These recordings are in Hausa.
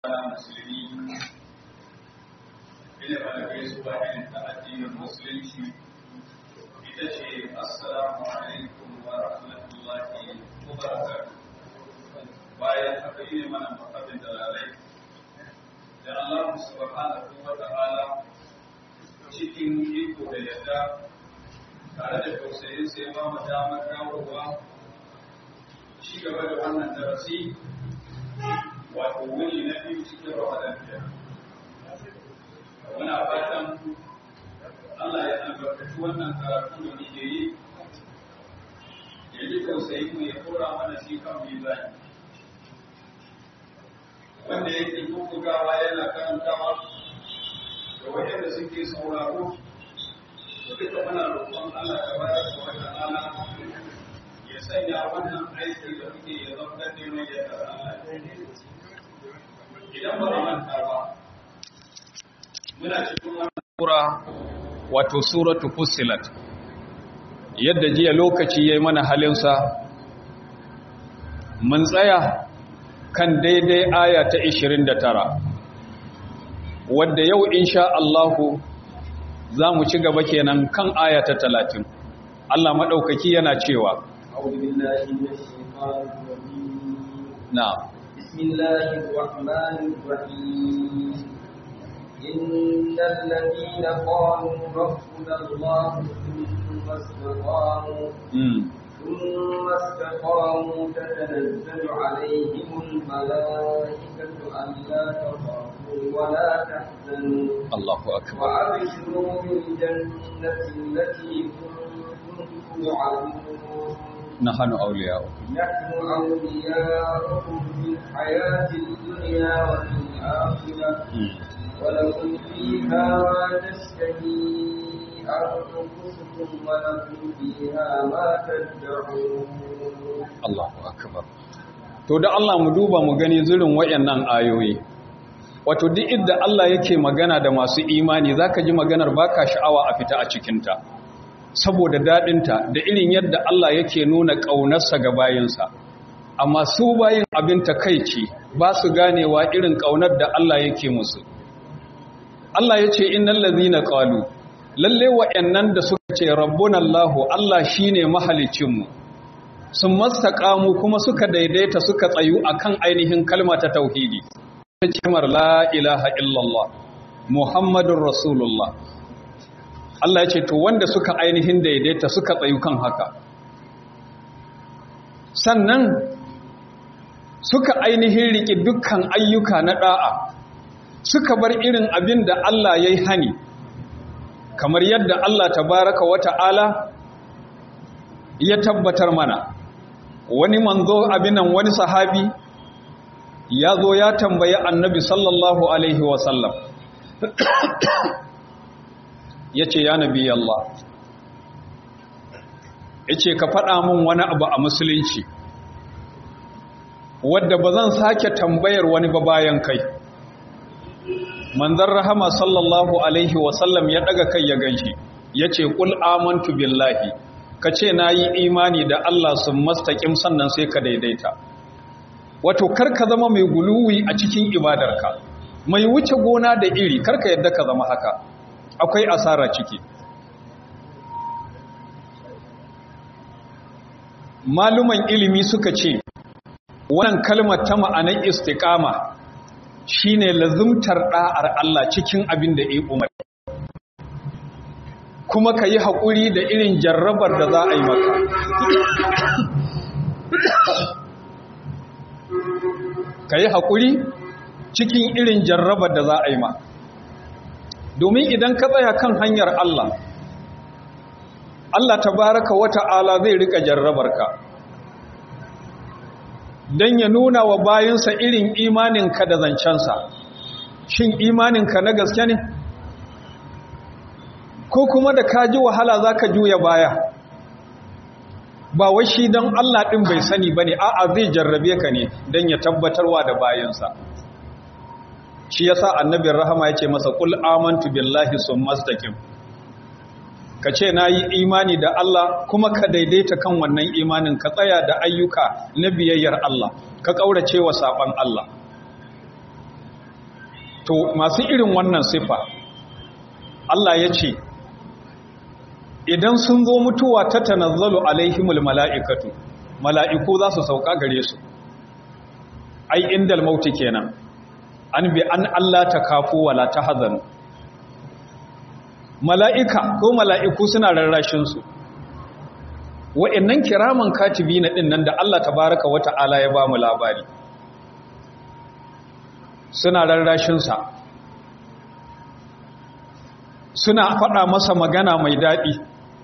musulmi ina mana gaisuwa irin ta addinin musulunci ita ce assalamu alaikum wa rahmatullahi wa barakatuh. Bayan haka yi mana makabin dalalai da Allah subhanahu wa ta'ala cikin iko da yadda tare da tausayin sai ba mu damar dawowa ci gaba da wannan darasi wato wuni na biyu cikin Ramadan kenan. Muna fatan Allah ya albarkaci wannan karatu da muke yi, ya ji tausayi mu ya kora mana shi kan mizani. Wanda yake bugawa yana karantawa da waɗanda suke sauraro, da duka muna roƙon Allah tabaraka wa ta'ala ya sanya wannan aiki da muke ya zama da mai yadda Allah. Idan ba manta ba, muna cikin wannan sura wato suratu Fussilat. Yadda jiya lokaci yayi mana halinsa, mun tsaya kan daidai aya ta 29, wadda yau insha Allahu za mu ci gaba kenan kan aya ta 30. Allah maɗaukaki yana cewa, Na'am. بسم الله الرحمن الرحيم إن الذين قالوا ربنا الله ثم استقاموا تتنزل عليهم الملائكة ألا تخافوا ولا تحزنوا الله أكبر وأبشروا بالجنة التي كنتم توعدون نحن أولياؤكم في الحياة الدنيا وفي الآخرة ولكم فيها ما تشتهي أنفسكم ولكم فيها ما تدعون. الله أكبر. To da Allah mu duba mu gani zirin wayannan ayoyi. Wato duk inda Allah yake magana da masu imani zaka ji maganar baka sha'awa a fita a cikin ta. Saboda daɗinta da irin yadda Allah yake nuna ƙaunarsa ga bayinsa, amma su bayin abin takaici ba su ganewa irin ƙaunar da Allah yake musu. Allah ya ce innal ladhina qalu lalle wa'annan da suka ce rabbuna Allah, Allah shine mahalicinmu, sun mastaqamu kuma suka daidaita suka tsayu akan ainihin kalma ta tauhidi, ta cimar la ilaha illallah muhammadur rasulullah. Allah ya ce to wanda suka ainihin daidaita suka tsayu kan haka, sannan suka ainihin riƙe dukkan ayyuka na ɗa'a, suka bar irin abin da Allah ya yi hani, kamar yadda Allah tabaraka wa ta'ala ya tabbatar mana. Wani manzo abinan wani sahabi ya zo ya tambayi annabi sallallahu alaihi wasallam ya ce ya nabi Allah, ya ce ka faɗa min wani abu a musulunci wadda ba zan sake tambayar wani ba bayan kai. Manzon rahama sallallahu alaihi wasallam ya ɗaga kai ya ganshi ya ce ƙul amantu billahi, ka ce na yi imani da Allah sun mastaƙim sannan sai ka daidaita. Wato karka zama mai guluwi a cikin ibadarka, mai wuce gona da iri, karka yadda ka zama haka, akwai asara ciki. Maluman ilimi suka ce wannan kalmar ta ma'anar istiqama shine lazumtar da'ar Allah cikin abin da ya umar, kuma ka yi haƙuri da irin jarrabar da za a yi maka. Ka yi haƙuri cikin irin jarrabar da za a yi ma. Domin idan ka tsaya kan hanyar Allah, Allah tabaraka wa ta'ala zai rika jarrabarka don ya nuna wa bayinsa irin imaninka da zancensa. Shin imaninka na gaske ne? Ko kuma da ka ji wahala za ka juya baya? Ba wai shi don Allah ɗin bai sani ba ne, a'a zai jarrabe ka ne don ya tabbatarwa da bayinsa. Shi yasa annabin rahama ya ce masa kul amantu billahi summa istaqim, ka ce na yi imani da Allah kuma ka daidaita kan wannan imanin, ka tsaya da ayyuka na biyayyar Allah, ka ƙaurace wa saɓan Allah. to masu irin wannan sifa Allah ya ce idan sun zo mutuwa ta tanazzalu alaihimul mala'ikatu, mala'iku za su sauka gare su ai indal mauti kenan an bi an Allah ta kafu wala ta hazanu. Mala'ika ko mala'iku suna rarrashinsu, wa'yannan kiraman katibi na ɗin nan da Allah tabaraka wa ta'ala ya ba mu labari, suna rarrashinsa, suna faɗa masa magana mai daɗi,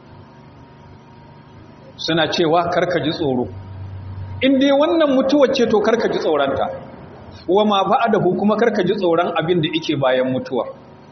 suna cewa karka ji tsoro, inda wannan mutuwar ce to karka ji tsoronta, wa ma ba'adahu kuma karka ji tsoron abin da yake bayan mutuwar.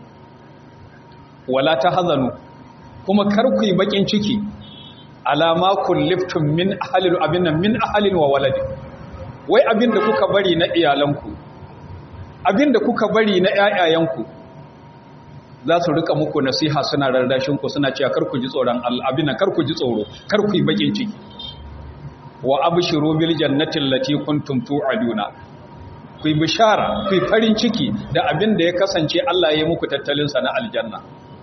Wala ta hazanu kuma karku yi bakin ciki alama kulliftum min ahalin abinnan min ahalin wa waladi, wai abin da kuka bari na iyalanku, abin da kuka bari na ƴaƴayenku za su rika muku nasiha suna rarrashin ku suna cewa karku ji tsoron Allah, abin nan karku ji tsoro, karku yi bakin ciki. Wa abshiru bil jannati allati kuntum tu'aduna, ku yi bishara, ku yi farin ciki da abin da ya kasance Allah ya yi muku tattalin sa na aljanna.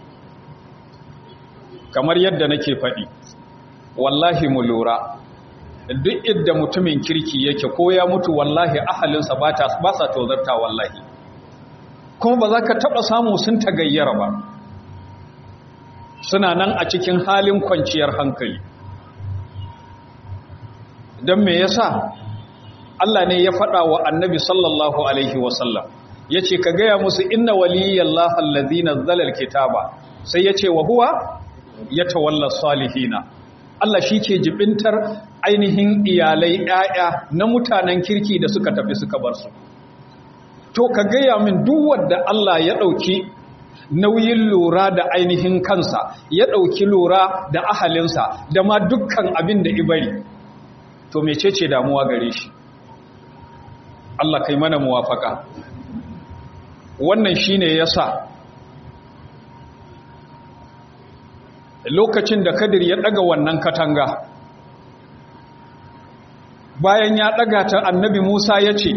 Kamar yadda nake faɗi, wallahi mu lura, duk idda mutumin kirki yake ko ya mutu wallahi ahalinsa ba sa tozarta wallahi, kuma ba za ka taɓa samu sun tagayyara ba, suna nan a cikin halin kwanciyar hankali. Don me yasa Allah ne ya faɗa wa annabi sallallahu alaihi wasallam, ya ce ka gaya musu inna waliyyallahi allazi nazzala alkitaba, sai ya ce wa huwa ya tawalla salihina, Allah shi ke jibintar ainihin iyalai ‘ya'ya na mutanen kirki da suka tafi suka bar su. To ka gaya min duk wadda Allah ya ɗauki nauyin lura da ainihin kansa, ya ɗauki lura da ahalinsa da ma dukkan abin da ibari, to mecece damuwa gare shi? Allah kai mana muwafaka. Wannan shi ne ya sa lokacin da Kadir ya daga wannan katanga, bayan ya daga ta annabi Musa ya ce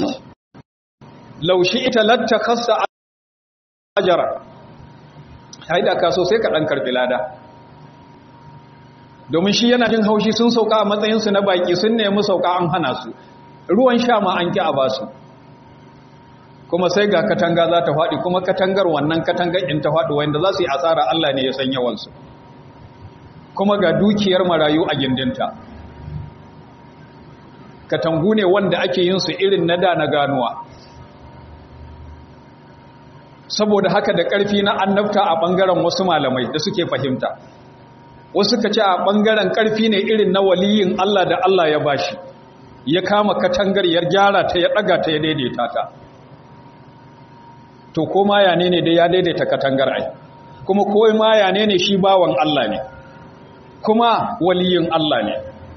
laushi ita lattakasta ajara, haida ka so sai ka dan karbi lada, domin shi yana jin haushi sun sauka a matsayinsu na baki, sun nemi sauka an hana su, ruwan sha ma an ki a basu, kuma sai ga katanga za ta faɗi, kuma katangar wannan katangar in ta faɗi wanda za su yi asara Allah ne ya san yawansu, kuma ga dukiyar marayu a gindinta. Katangu ne wanda ake yin su irin na da na ganuwa, saboda haka da ƙarfi na annabta a ɓangaren wasu malamai da suke fahimta, wasu ka ce a ɓangaren ƙarfi ne irin na waliyin Allah da Allah ya bashi, ya kama katangar ya gyara ta ya ɗaga ta ya daidaita ta. To ko ma yane ne dai ya daidaita katangar ai, kuma ko ma yane ne shi bawan Allah ne, kuma waliyin Allah ne.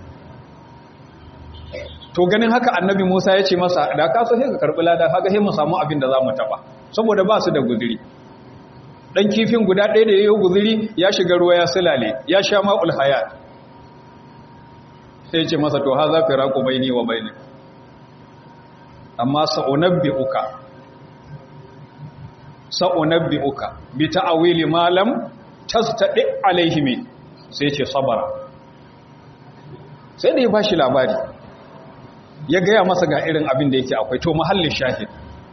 To ganin haka annabi Musa ya ce masa, da ka so sai ka karɓi lada, kaga sai mu samu abin da za mu taɓa, saboda ba su da guziri. Ɗan kifin guda ɗaya da ya yi guziri ya shiga ruwa ya silale, ya sha ma'ul hayat. Sai ya ce masa, to ha za fi raƙo bai ni wa bai ne. Amma sa'unabbi'uka bi ta'awili ma lam tastati alaihimi, sai ce sabara. Sai da ya bashi labari, ya gaya masa ga irin abin da yake akwai. To mahallin shahid,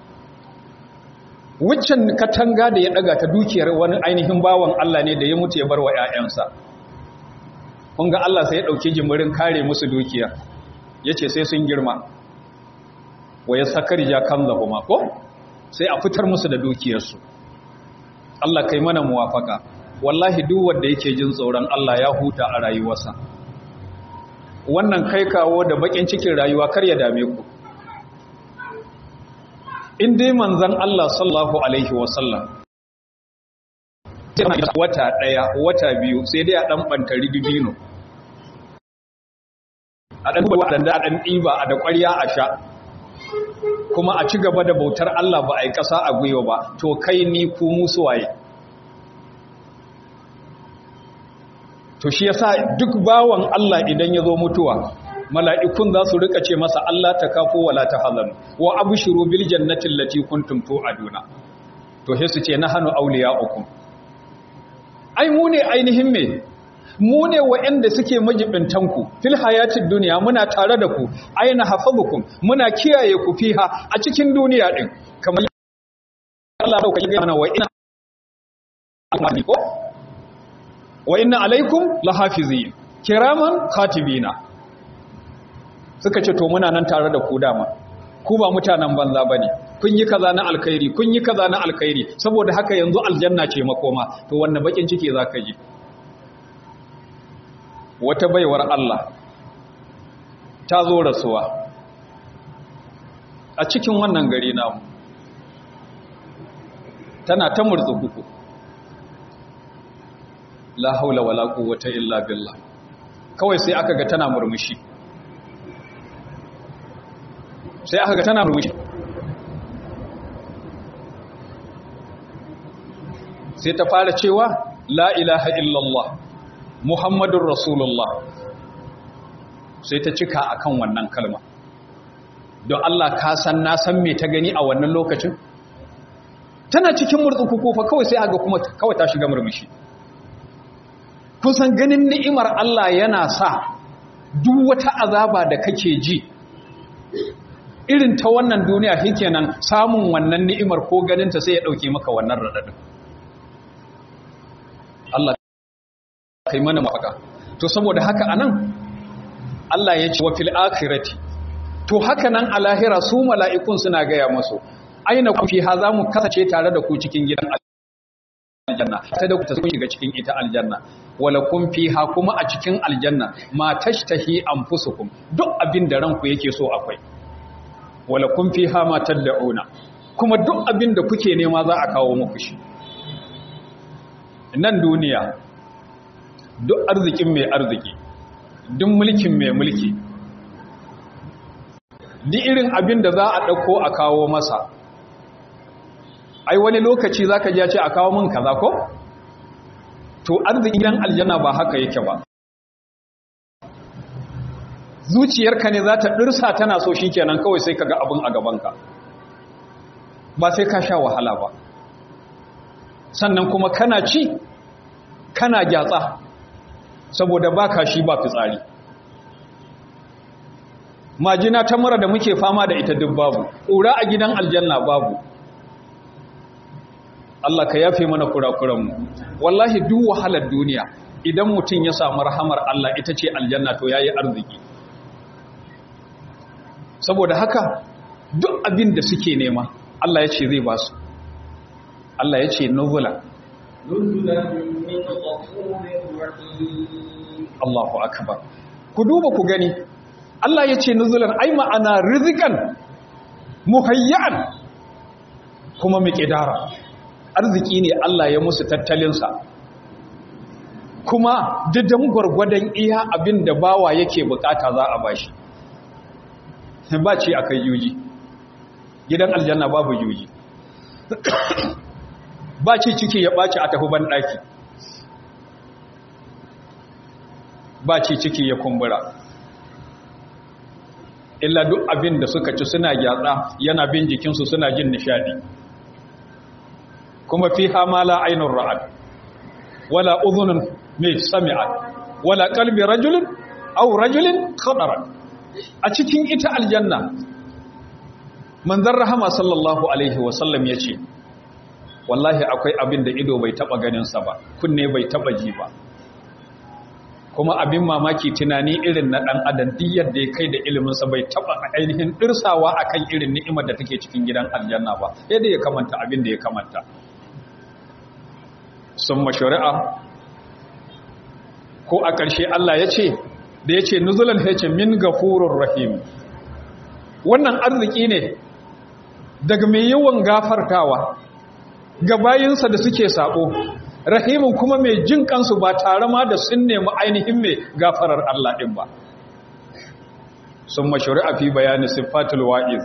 waccan katanga da ya daga ta dukiyar wani ainihin bawan Allah ne da ya mutu ya bar wa ƴaƴansa. Kun ga Allah sai ya dauki jimirin kare musu dukiya, yace sai sun girma wa yasakarja kanzahuma, ko sai a fitar musu da dukiyarsu. Allah kai mana muwafaka. Wallahi duk wanda yake jin tsoron Allah ya huta a rayuwarsa. Wannan kai kawo da bakin cikin rayuwa kar ya dame ku. In dai manzon Allah sallallahu alaihi wasallam wata daya wata biyu sai dai a dan bantari dibino, a dan wadanda a dan diba a da ƙwarya a sha, kuma a ci gaba da bautar Allah ba a yi ƙasa a gwiwa ba, to kai ni ku musu waye? To shi yasa duk bawan Allah idan ya zo mutuwa mala'ikun za su rika ce masa Allah ta kafo wala ta hazanu wa abshiru bil jannati allati kuntum tu'aduna to sai su ce nahnu awliya'ukum ai mu ne ainihin me mu ne waɗanda suke majibintanku fil hayatid duniya muna tare da ku aina hafazukum muna kiyaye ku fiha a cikin duniya din kamar Allah dauka yi mana wa inna alaikum lahafizin kiraman katibina suka ce to muna nan tare da ku dama ku ba mutanen banza bane kun yi kaza na alkhairi kun yi kaza na alkhairi saboda haka yanzu aljanna ce makoma to wannan bakin ciki zaka ji wata baiwar Allah ta zo rasuwa a cikin wannan gari namu tana ta murtsukuku la haula wala quwwata illa billah kawai sai aka ga tana murmushi sai ta fara cewa la ilaha illallah muhammadur rasulullah sai ta cika akan wannan kalma don Allah ka san na san me ta gani a wannan lokacin tana cikin murtsukuku fa kawai sai aga kuma kawai ta shiga murmushi kun san ganin ni'imar Allah yana sa duk wata azaba da kake ji irin ta wannan duniya shikenan samun wannan ni'imar ko ganinta sai ya dauke maka wannan radadin Allah kai mana mafaka to saboda haka anan Allah ya ce wa fil akhirati to haka nan a lahira su mala'ikun suna gaya musu aina ku fi haza mu kasace tare da ku cikin gidan aljanna ta da ku ta shiga cikin ita aljanna wala kun fiha kuma a cikin aljanna ma tashtahi anfusukum duk abin da ranku yake so akwai wala kun fiha ma tad'una kuma duk abin da kuke nema za a kawo muku shi nan duniya duk arzikin mai arziki duk mulkin mai mulki duk irin abin da za a dauko a kawo masa ai wani lokaci zaka ji ya ce a kawo min kaza ko to arzikin aljanna ba haka yake ba zuciyarka ne za ta dirsa tana so shikenan kawai sai kaga abin a gabanka ba sai ka sha wahala ba sannan kuma kana ci kana gyatsa saboda baka shi ba fitsari majina ta mura da muke fama da ita duk babu ƙura a gidan aljanna babu Allah ka yafe mana kurakuranmu wallahi duk wahalar duniya idan mutum ya samu rahamar Allah ita ce aljanna to yayi arziki saboda haka duk abin da suke nema Allah ya ce zai ba su Allah ya ce nuzula Allahu akbar ku duba ku gani Allah ya ce nuzulan ai ma'ana rizikan muhayyan kuma miqdara arziki ne Allah ya musu tattalinsa kuma didan gwargwadon iya abin da bawa yake bukata za a bashi ba ce akai yuji gidan aljanna babu yuji ba ce ciki ya ɓaci a tafi ban ɗaki ba ce ciki ya kumbura illa duk abin da suka ci suna gyatsa yana bin jikinsu suna jin nishadi kuma fi hamala ainun ra'ad wala udhunun mai sami'at wala qalbi rajulin aw rajulin khadara a cikin ita aljanna manzon rahama sallallahu alaihi wasallam yace wallahi akwai abin da ido bai taba ganin sa ba kunne bai taba ji ba kuma abin mamaki tunani irin na dan adam diyar da ya kai da ilimin sa bai taba ainihin dirsawa akan irin ni'imar da take cikin gidan aljanna ba yadda ya kamanta abin da ya kamanta summa shari'a ko a ƙarshe Allah ya ce da ya ce nuzulan hece min gafurur rahim wannan arziki ne daga mai yawan gafartawa ga bayinsa da suke sabo rahimin kuma mai jin kansu ba tare ma da sun nemi ainihin mai gafarar Allah din ba sun mashru'a fi bayani sifatul wa'iz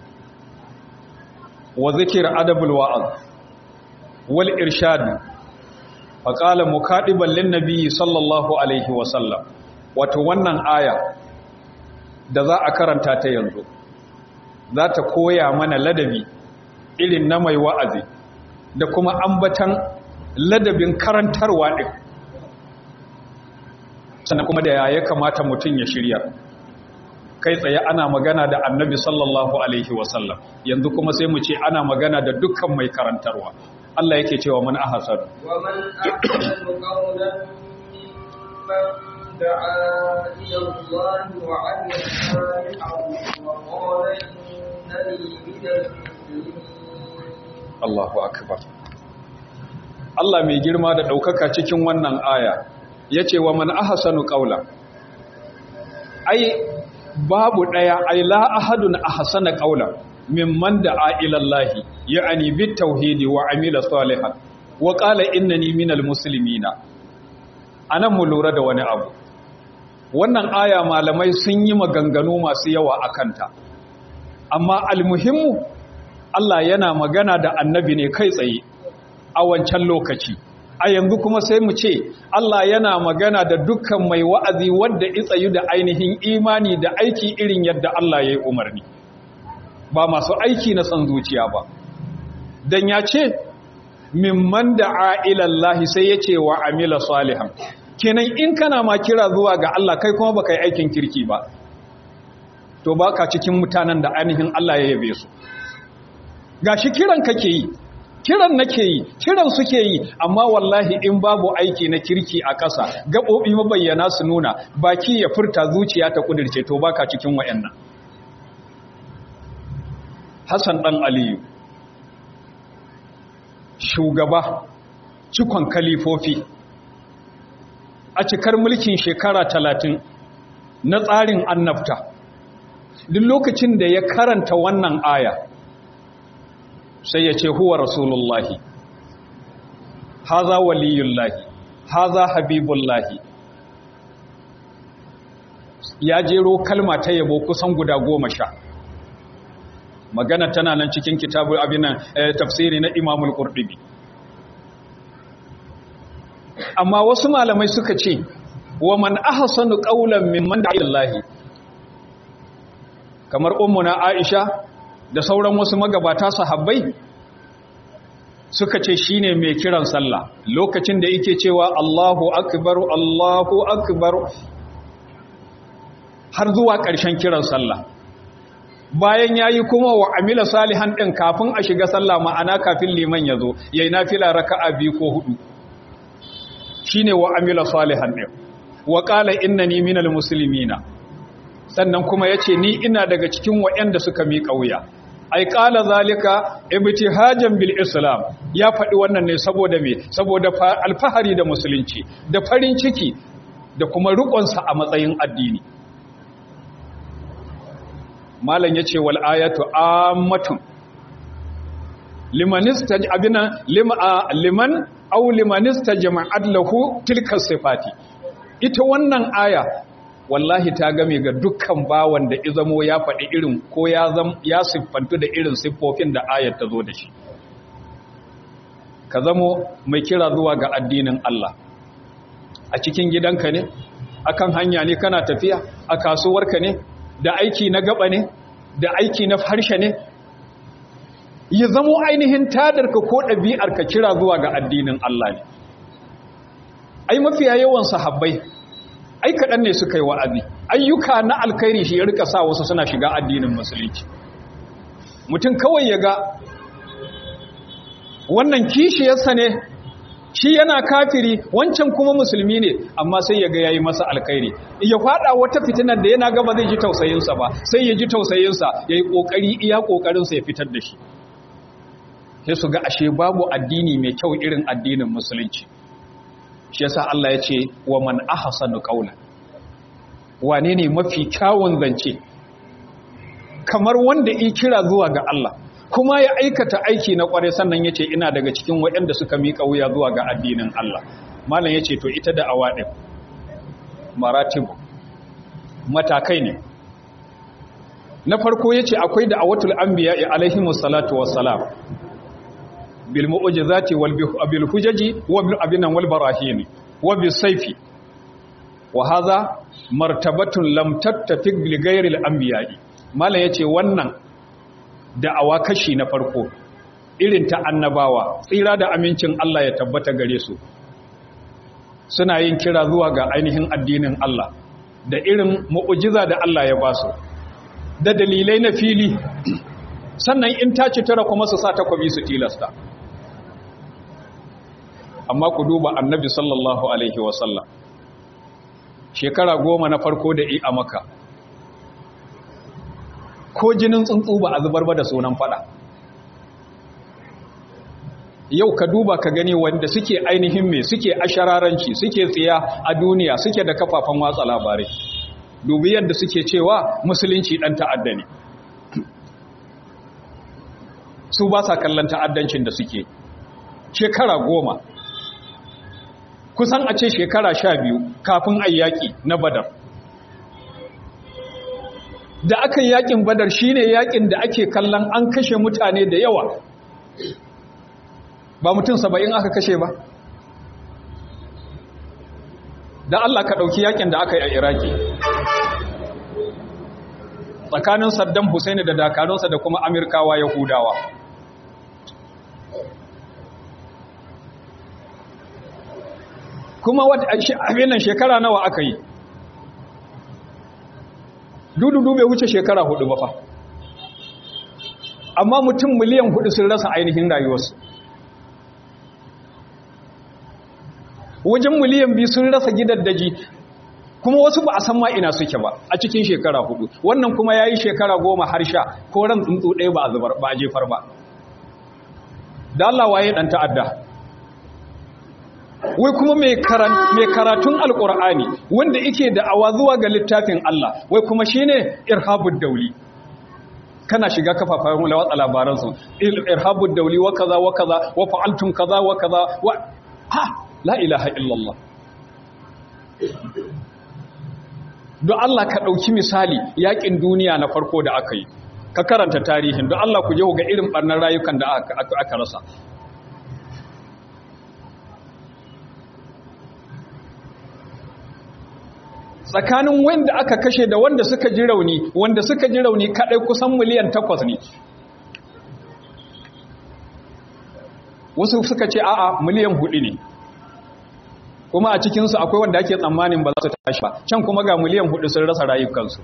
wa zikr adabul wa'az wal irshad fa qala muqadiban lin nabiy sallallahu alaihi wa sallam wato wannan aya da za a karanta ta yanzu za ta koya mana ladabi irin na mai wa'azi da kuma ambatan ladabin karantarwa ɗin, sannan kuma da ya kamata mutum ya shirya. Kai tsaye ana magana da annabi sallallahu alaihi wasallam, yanzu kuma sai mu ce ana magana da dukkan mai karantarwa. Allah yake cewa man ahsanu wa man ahsanu qawlan mimman da'a ila Allah wa 'amila salihan wa qala innani minal muslimin. Allahu akbar. Allah mai girma da daukaka cikin wannan aya yace wa man ahsanu qawlan, ai babu daya, ai la ahadun ahsana qawlan mimman da'a ila Allah ya'ani bit tauhidi wa amila salihan wa qala innani minal muslimina. Anan mu lura da wani abu, wannan aya malamai sun yi maganganu masu yawa akanta, amma almuhimmu Allah yana magana da annabi ne kai tsaye a wancan lokaci. A yanzu kuma sai mu ce Allah yana magana da dukkan mai wa'azi wanda itsayu da ainihin imani da aiki irin yadda Allah ya yi umarni, ba masu aiki na san zuciya ba. Dan ya ce mimman da'a ila Allah sai ya ce wa amila salihan, kenan in kana ma kira zuwa ga Allah kai kuma baka yi aikin kirki ba, to baka cikin mutanen da ainihin Allah ya yabe su. Gashi kiran kake yi, kiran nake yi, kiran suke yi, amma wallahi in babu aiki na kirki a ƙasa, gaɓoɓi mabayyana su nuna, baki ya furta, zuciya ta kudirce, to baka cikin wayannan. Hassan ɗan Aliyu, shugaba cikon kalifofi a cikar mulkin shekara 30 na tsarin annabta, duk lokacin da ya karanta wannan aya sai ya ce huwa rasulullahi, haza waliyullahi, haza habibullahi. Ya jero kalma ta yabo kusan guda 10. Magana tana nan cikin kitabu abinan tafsiri na Imamul Qurtubi. Amma wasu malamai suka ce wa man ahsanu qawlan mimman da'a ilallahi, kamar ummuna Aisha da sauran wasu magabata sahabbai suka ce shine mai kiran sallah lokacin da yake cewa Allahu akbar Allahu akbar har zuwa ƙarshen kiran sallah. Bayan yayi kuma wa amila salihan din kafin a shiga sallah, ma'ana kafin liman yazo yayi nafila raka'a 2 ko 4, shine wa amila salihan din. Wa qala innani minal muslimina, sannan kuma yace ni ina daga cikin waɗanda suka miƙa wuya. Ai qala zalika ibtihajan bil islam, ya faɗi wannan ne saboda me? Saboda alfahari da musulunci, da farin ciki da kuma riƙonsa a matsayin addini. Malam yace wal ayatu ammatun liman istajma'at lahu tilka sifati. Ita wannan aya wallahi ta game ga dukkan bawan da izamo ya faɗi irin ko ya siffantu da irin siffofin da ayar ta zo da shi. Ka zamo mai kira zuwa ga addinin Allah a cikin gidanka ne, akan hanya ne kana tafiya, a kasuwarka ne, da aiki na gaba ne, da aiki na harshe ne, ya zamo ainihin tadarka ko ɗabi'arka kira zuwa ga addinin Allah ne. Ai mafiya yawan sahabbai ai kaɗan ne suka yi wa'azi, ayyuka na alkhairi shi ya rika sa wasu suna shiga addinin musulunci. Mutum kawai ya ga wannan kishiyarsa ne, shi yana kafiri, wancan kuma musulmi ne, amma sai ya ga yayi masa alkhairi. Ya faɗa wata fitinar da yana gaba zai ji tausayinsa ba, sai ya ji tausayinsa, ya yi ƙoƙari iya ƙoƙarinsa ya fitar da shi. Sai su ga ashe babu addini mai kyau irin addinin musulunci. Shi yasa Allah ya ce wa man ahsanu qawlan, wane ne mafi kyawun zance kamar wanda yi kira zuwa ga Allah kuma ya aikata aiki na kware, sannan yace ina daga cikin waɗanda suka miƙa wuya zuwa ga addinin Allah. Malam yace to ita da awadin maratibu, matakai ne. Na farko yace akwai da awatul anbiya alaihimus salatu wassalam bil mu'jizati wal bil hujaji wal abinan wal barahin wa bis sayfi. wa hadha martabatun lam tattafiq li ghayril anbiya'i malam yace wannan da'awa kashi na farko irin ta annabawa tsira da amincin Allah ya tabbata gare su suna yin kira zuwa ga ainihin addinin Allah da irin mu'ujiza da Allah ya ba su da dalilai na fili sannan in ta ci tara kuma su sa takobi su tilasta amma ku duba annabi sallallahu alaihi wasallam shekara 10 na farko da a Makka ko jinin tsuntsu ba a zubar ba da sunan fada yau ka duba ka gani wanda suke ainihin me suke ashararanci suke tsiya a duniya suke da kafafen watsa labarai dubi yadda suke cewa musulunci dan ta'adda ne su ba sa kallon ta'addancin da suke shekara 10 kusan a ce shekara 12 kafin ayyaki na Badar da aka yakin Badar shine yakin da ake kallon an kashe mutane da yawa ba mutum 70 aka kashe ba da Allah ka ɗauki yakin da aka yi a Iraki tsakanin Saddam Hussein da dakarunsa da kuma Amirkawa Yahudawa kuma abin nan shekara nawa aka yi dudu bai wuce shekara 4 ba fa amma mutum miliyan 4 sun rasa ainihin rayuwarsu wajen miliyan 2 sun rasa gidaddaji kuma wasu ba a san ma ina suke ba a cikin shekara 4 wannan kuma yayi shekara 10 har sha ko ran tsuntsu ɗaya ba a zubar ba a jefar ba da Allah waye dan ta'adda wai kuma mai karatun alkur'ani wanda yake da awa zuwa ga littafin Allah wai kuma shine irhabud dauli kana shiga kafafen watsa labaran su irhabud dauli wa kaza wa kaza wa fa'altum kaza wa kaza wa ha la ilaha illallah don Allah ka dauki misali yakin duniya na farko da aka yi ka karanta tarihin don Allah ku je ga irin barnar rayukan da aka rasa tsakanin wanda aka kashe da wanda suka ji rauni kadai kusan miliyan 8 ne wasu suka ce a'a miliyan 4 ne kuma a cikinsu akwai wanda ake tsammanin ba za su tashi ba can kuma ga miliyan 4 sun rasa rayukansu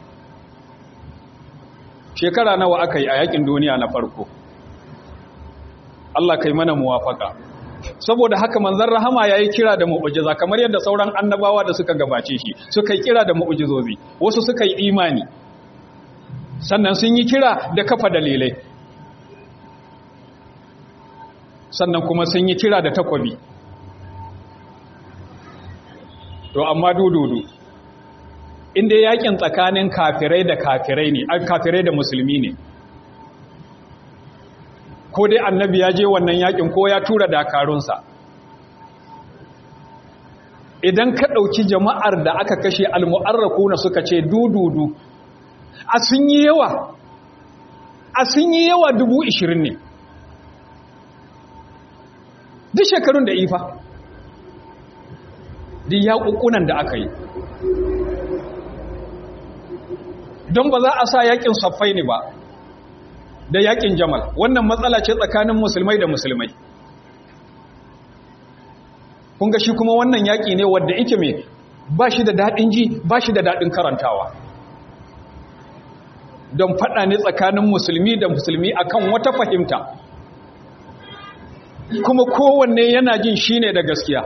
shekara nawa aka yi a yakin duniya na farko Allah kai mana muwafaka saboda haka manzon rahama yayi kira da mu'jiza kamar yadda sauran annabawa da suka gabace shi suka yi kira da mu'jizozi wasu suka yi imani sannan sun yi kira da kafa dalilai sannan kuma sun yi kira da takobi to amma dududu inda yakin tsakanin kafirai da kafirai ne kafirai da musulmi ne ko dai annabi ya je wannan yakin ko ya tura dakarunsa idan ka ɗauki jama'ar da aka kashe almu'arrakuna suka ce dududu a sun yi yawa 20,000 ne duk shekarun da ifa duk yaƙuƙunan da aka yi don ba za a sa yakin saffai ne ba da yakin jamal wannan matsala ce tsakanin musulmai da musulmai kun ga shi kuma wannan yaki ne wanda yake me ba shi da dadin ji ba shi da dadin karantawa don fada ne tsakanin musulmi da musulmi akan wata fahimta kuma kowanne yana jin shine da gaskiya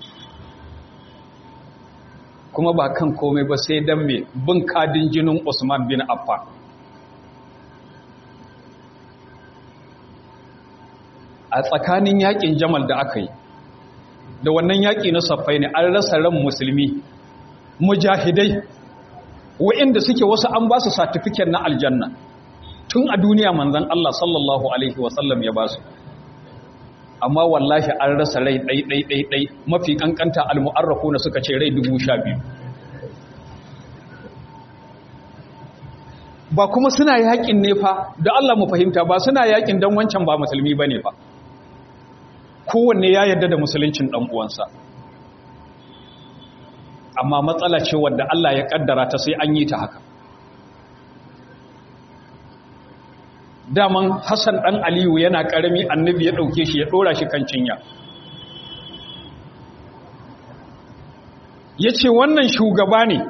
kuma ba kan komai ba sai dan me bin kadin jinin Usman bin Affan a tsakanin yakin Jamal da aka yi da wannan yaki na Saffai ne an rasa ran musulmi mujahidai waɗanda suke wasu an ba su certificate na aljanna tun a duniya manzon Allah sallallahu alaihi wasallam ya ba su amma wallahi an rasa rai ɗai mafi kankanta almu'arrafu na suka ce rai 12,000 ba kuma suna yakin ne fa da Allah mu fahimta ba suna yakin dan wancan ba musulmi bane fa kowanne ya yarda da musuluncin dan uwansa amma matsala ce wadda Allah ya kaddara ta sai an yi ta haka. Daman Hassan ɗan Aliyu yana ƙarami, annabi ya ɗauke shi ya ɗora shi kan cinya. Ya ce wannan shugaba ne,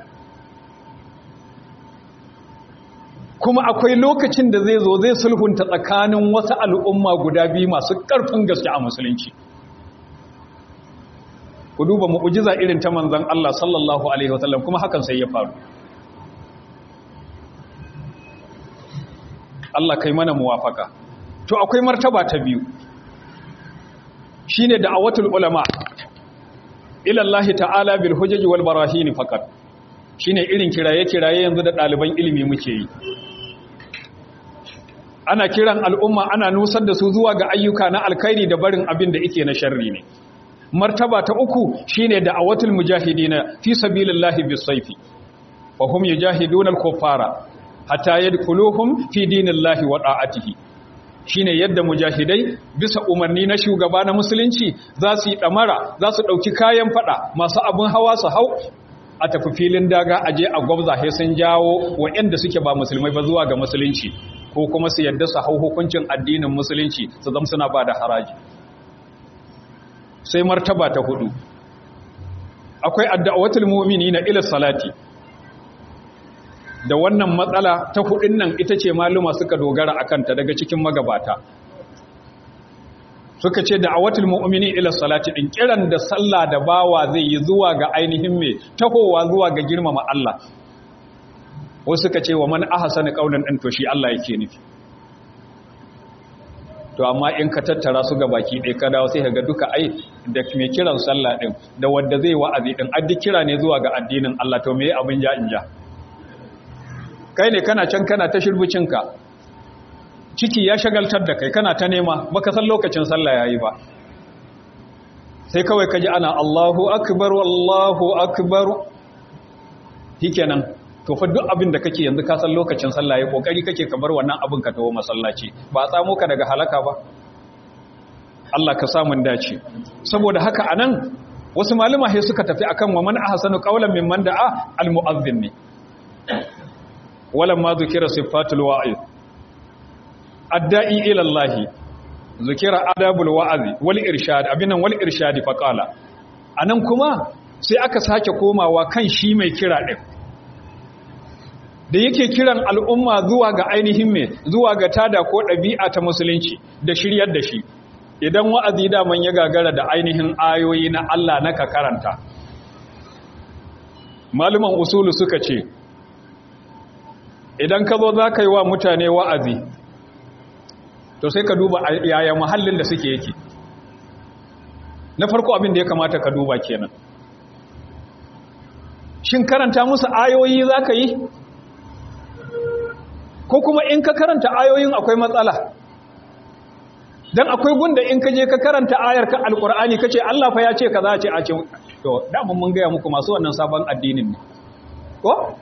kuma akwai lokacin da zai zo zai sulhunta tsakanin wasu al'umma guda biyu masu ƙarfin gaske a musulunci. Ku duba mu'ujiza irin ta manzon Allah sallallahu Alaihi wasallam, kuma hakan sai ya faru. Allah kai mana muwafaka. To akwai martaba ta biyu, shine da'awatul ulama ila Allah ta'ala bil hujaj wal barahin faqat. Shine irin kiraye yanzu da ɗaliban ilimi muke yi. Ana kiran al'umma, ana nusar da su zuwa ga ayyuka na alkhairi da barin abin da yake na sharri ne. Martaba ta uku shine da'awatul mujahidina fi sabilillahi bis-sayfi wa hum yujahiduna al-kuffara hatta yadkhuluhum fi dinillahi wa da'atihi. Shine yadda mujahidai bisa umarni na shugaba na musulunci za su yi damara, za su dauki kayan fada, masu abun hawa su hau a tafi filin daga, aje a gwabza sai sun jawo waɗanda suke ba musulmai ba zuwa ga musulunci, ko kuma su yadda su hau hukuncin addinin musulunci su zama suna ba da haraji. Sai martaba ta hudu, akwai addu'awatul mu'minina ila salati. Da wannan matsala ta hudun nan ita ce maluma suka dogara akan ta daga cikin magabata. Suka ce da'awatul mu'mini ila salati din, kiran da sallah da bawa zai yi zuwa ga ainihin mai tahowa zuwa ga girmama Allah. Wasu suka ce wa man ahsana qaulan din, to shi Allah yake nufi. To amma in ka tattara su ga baki ɗaya ka dawo sai ka ga duka ai da mai kiran sallah din da wanda zai wa'azi din addi kira ne zuwa ga addinin Allah. To meye abin ja in ja? Kai ne kana can kana ta shirbucinka, ciki ya shagaltar da kai, kana ta nema baka san lokacin sallah yayi ba, sai kawai kaji ana Allahu akbar wallahu akbar, shikenan. To fa duk abin da kake yanzu ka san lokacin sallah yayi, kokari kake ka bar wannan abin ka tawo masallaci, ba tsamo ka daga halaka ba. Allah ka sa mun dace. Saboda haka anan wasu malama sai suka tafi akan wa man ahsanu qawlan mimman da'a al-mu'adhdhin ne. Walamma zukira sifatul wa'iz adda'i ila Allah, zukira adabul wa'azi wal irshad, abinan wal irshad fa qala. Anan kuma sai aka sake komawa kan shi mai kira din da yake kiran al'umma zuwa ga ainihin me, zuwa ga tada ko ɗabi'a ta musulunci da shiryar da shi. Idan wa'azi da man ya gagara da ainihin ayoyi na Allah na ka karanta, maluman usulu suka ce idan ka zo za ka yi wa mutane wa'azi, to sai ka duba yaya muhallin da suke yake. Na farko abin da ya kamata ka duba kenan, shin karanta musu ayoyi za ka yi? Ko kuma in ka karanta ayoyin akwai matsala? Don akwai gunda in ka je ka karanta ayar ka alƙur'ani ka ce Allah fa ya ce ka za a ce a ce, to damun mun gaya muku masu wannan sabon addinin ne, ko?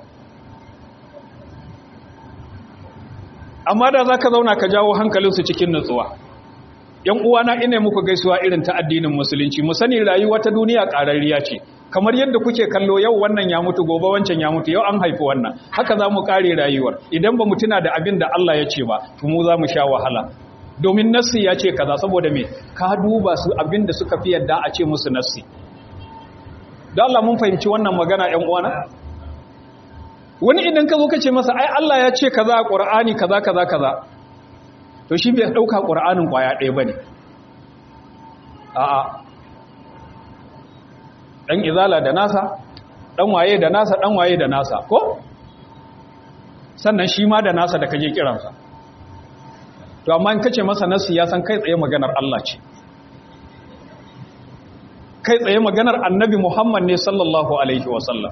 Amma da za ka zauna ka jawo hankalinsu cikin nutsuwa. ‘Yan uwana ina muku gaisuwa irin ta addinin musulunci, mu sani rayuwa ta duniya ƙararriya ce, kamar yadda kuke kallo yau wannan ya mutu gobe wancan ya mutu, yau an haifi wannan, haka za mu ƙare rayuwar. Idan ba mu tuna da abin da Allah ya ce ba, to mu za mu sha wahala. Domin nassi ya ce kaza, saboda me ka duba su abin da suka fi yadda a ce musu nassi. Da Allah mun fahimci wannan magana ‘yan uwana? Wani idan ka zo ka ce masa ai Allah ya ce kaza a Qur'ani kaza kaza kaza, to shi bai dauka Qur'anin kwaya ɗaya bane. A'a, dan izala da nasa, dan waye da nasa, dan waye da nasa, ko? Sannan shi ma da nasa da kaje kiransa. To amma in kace masa nasu ya san kai tsaye maganar Allah ce. Kai tsaye maganar Annabi Muhammad ne sallallahu alaihi wasallam.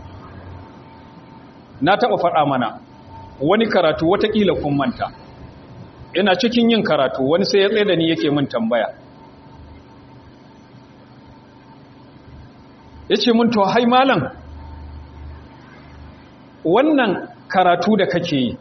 Na taɓa faɗa mana wani karatu watakila kun manta, ina cikin yin karatu wani sai ya tsaye da ni yake min tambaya, ya ce min to hai malam wannan karatu da kake yi,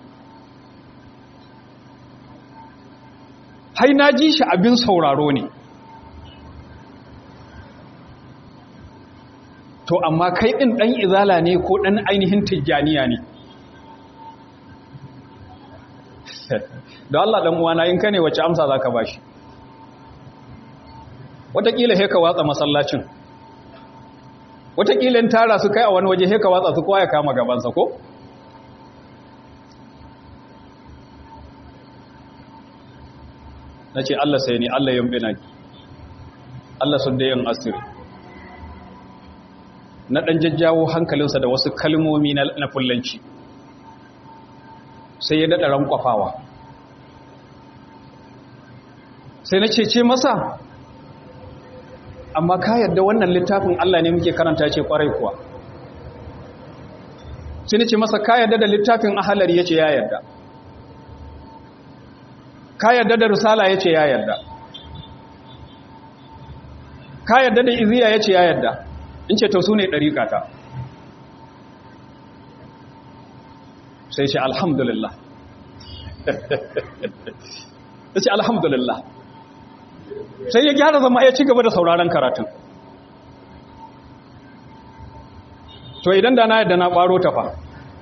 hai na ji shi abin sauraro ne, to amma kai ɗin ɗan izala ne ko ɗan ainihin tijjaniya ne da Allah ɗan uwana in ka ne wacce amsa za ka ba shi wataƙila heka watsa masallacin wataƙila in tara su kai a wani waje heka watsa su kowa ya kama gabansa ko na ce Allah sai ni Allah yin binaki Allah sun da yin asiri na ɗan jajjawo hankalinsa da wasu kalmomi na fullanci sai ya daɗa rankwafawa sai na ce masa amma ka yarda wannan littafin Allah ne muke karanta ce kwarai kuwa sai na ce masa ka yarda da littafin ahalari ya ce ya yarda ka yarda da risala ya ce ya yarda ka yarda da iziya ya ce ya yarda in ce to su ne ɗariƙata sai ce alhamdulillah ya ce alhamdulillah sai ya gyara zama ya ci gaba da sauraron karatun to idan da na yadda na ɓaro ta fa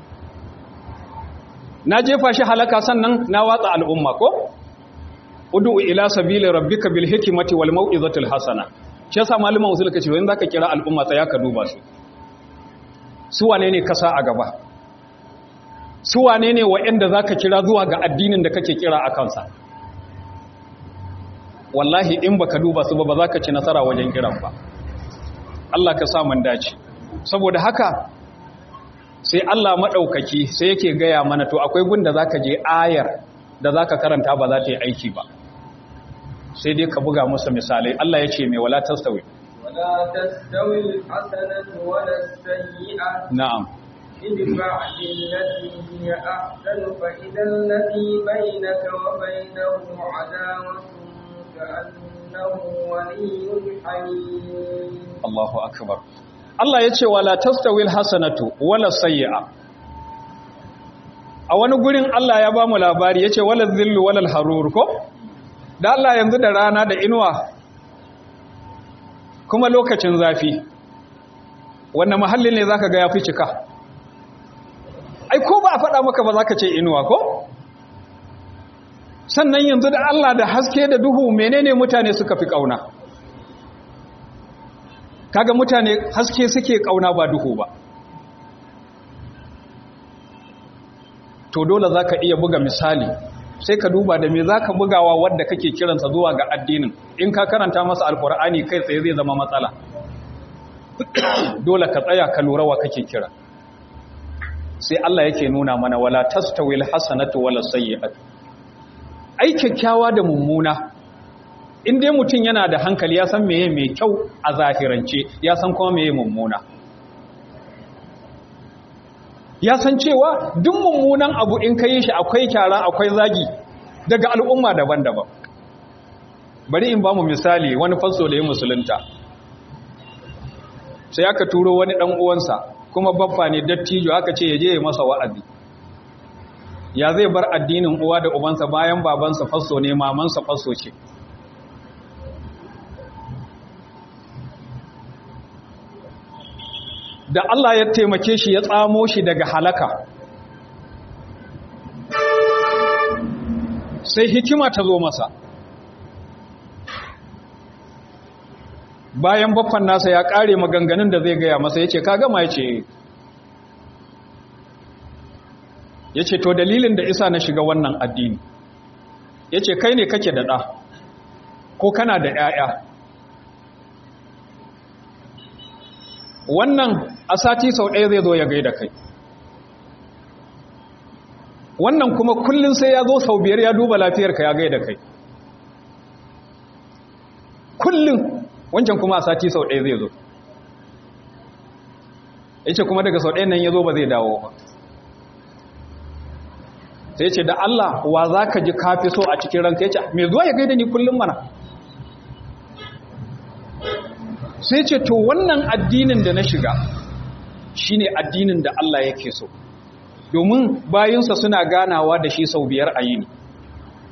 na jefa shi halaka sannan na watsa al'umma ko udu ila sabili rabbika bil hikmati wal mau'izatil hasana shi yasa malaman usul kace in zaka kira al'umma tsaya ka duba su wane ne kasa a gaba su wane ne waɗanda zaka kira zuwa ga addinin da kake kira a kansa wallahi in baka duba su ba za ka ci nasara wajen kiran ba Allah ka sa mun dace saboda haka sai Allah madaukaki sai yake gaya mana to akwai gunda zaka je ayar da zaka karanta ba za ta yi aiki ba sai dai ka buga musu misalai Allah ya ce mai wala tastawi al-hasanatu wala as-sayyi'atu na'am idfa' billati hiya ahsanu fa idha alladhi baynaka wa baynahu 'adawatun ka'annahu waliyyun hamim Allahu akbar Allah ya ce wala tastawi al-hasanatu wala as-sayyi'a a wani gurin Allah ya ba mu labari yace wala dhillu wala al-harur ko da Allah yanzu da rana da inuwa kuma lokacin zafi wannan mahallin ne zaka ga yafi cika ai ko ba a faɗa maka ba zaka ce inuwa ko sannan yanzu da Allah da haske da duhu menene mutane suka fi kauna kaga mutane haske suke kauna ba duhu ba to dole zaka iya buga misali sai ka duba da me zaka bugawa wanda kake kiransa zuwa ga addinin in ka karanta masa alkur'ani kai tsaye zai zama matsala dole ka tsaya ka lura wa kake kira sai Allah yake nuna mana wala tastawil hasanatu wala sayyi'atu ai kyakkyawa da mummuna in dai mutum yana da hankali ya san meye mai kyau a zahirance ya san kuma meye mummuna ya san cewa duk mummunan abu in ka yi shi akwai kyara akwai zagi daga al'umma daban-daban bari in ba mu misali wani fasto da ya musulunta sai aka turo wani ɗan uwansa kuma babba ne dattijo aka ce ya je ya masa wa'azi ya zai bar addinin uwa da ubansa bayan babansa fasto ne mamansa fasto ce da Allah ya taimake shi ya tsamo shi daga halaka sai hikima ta zo masa bayan baffan nasa ya kare maganganun da zai gaya masa yace ka gama yace to dalilin da isa na shiga wannan addini yace kai ne kake da ɗa ko kana da ƴaƴa wannan a sati sau ɗaya zai zo ya gaida kai wannan kuma kullum sai ya zo sau biyar ya duba lafiyarka ya gaida kai kullum wancan kuma a sati sau ɗaya zai zo yace kuma daga sau ɗaya nan ya zo ba zai dawo ba sai ce da Allah wa za ka ji kafi so a cikin ranka yace me zuwa ya gaida ni kullum mana sai ce to wannan addinin da na shiga shine addinin da Allah yake so domin bayinsa suna ganawa da shi sau biyar a yini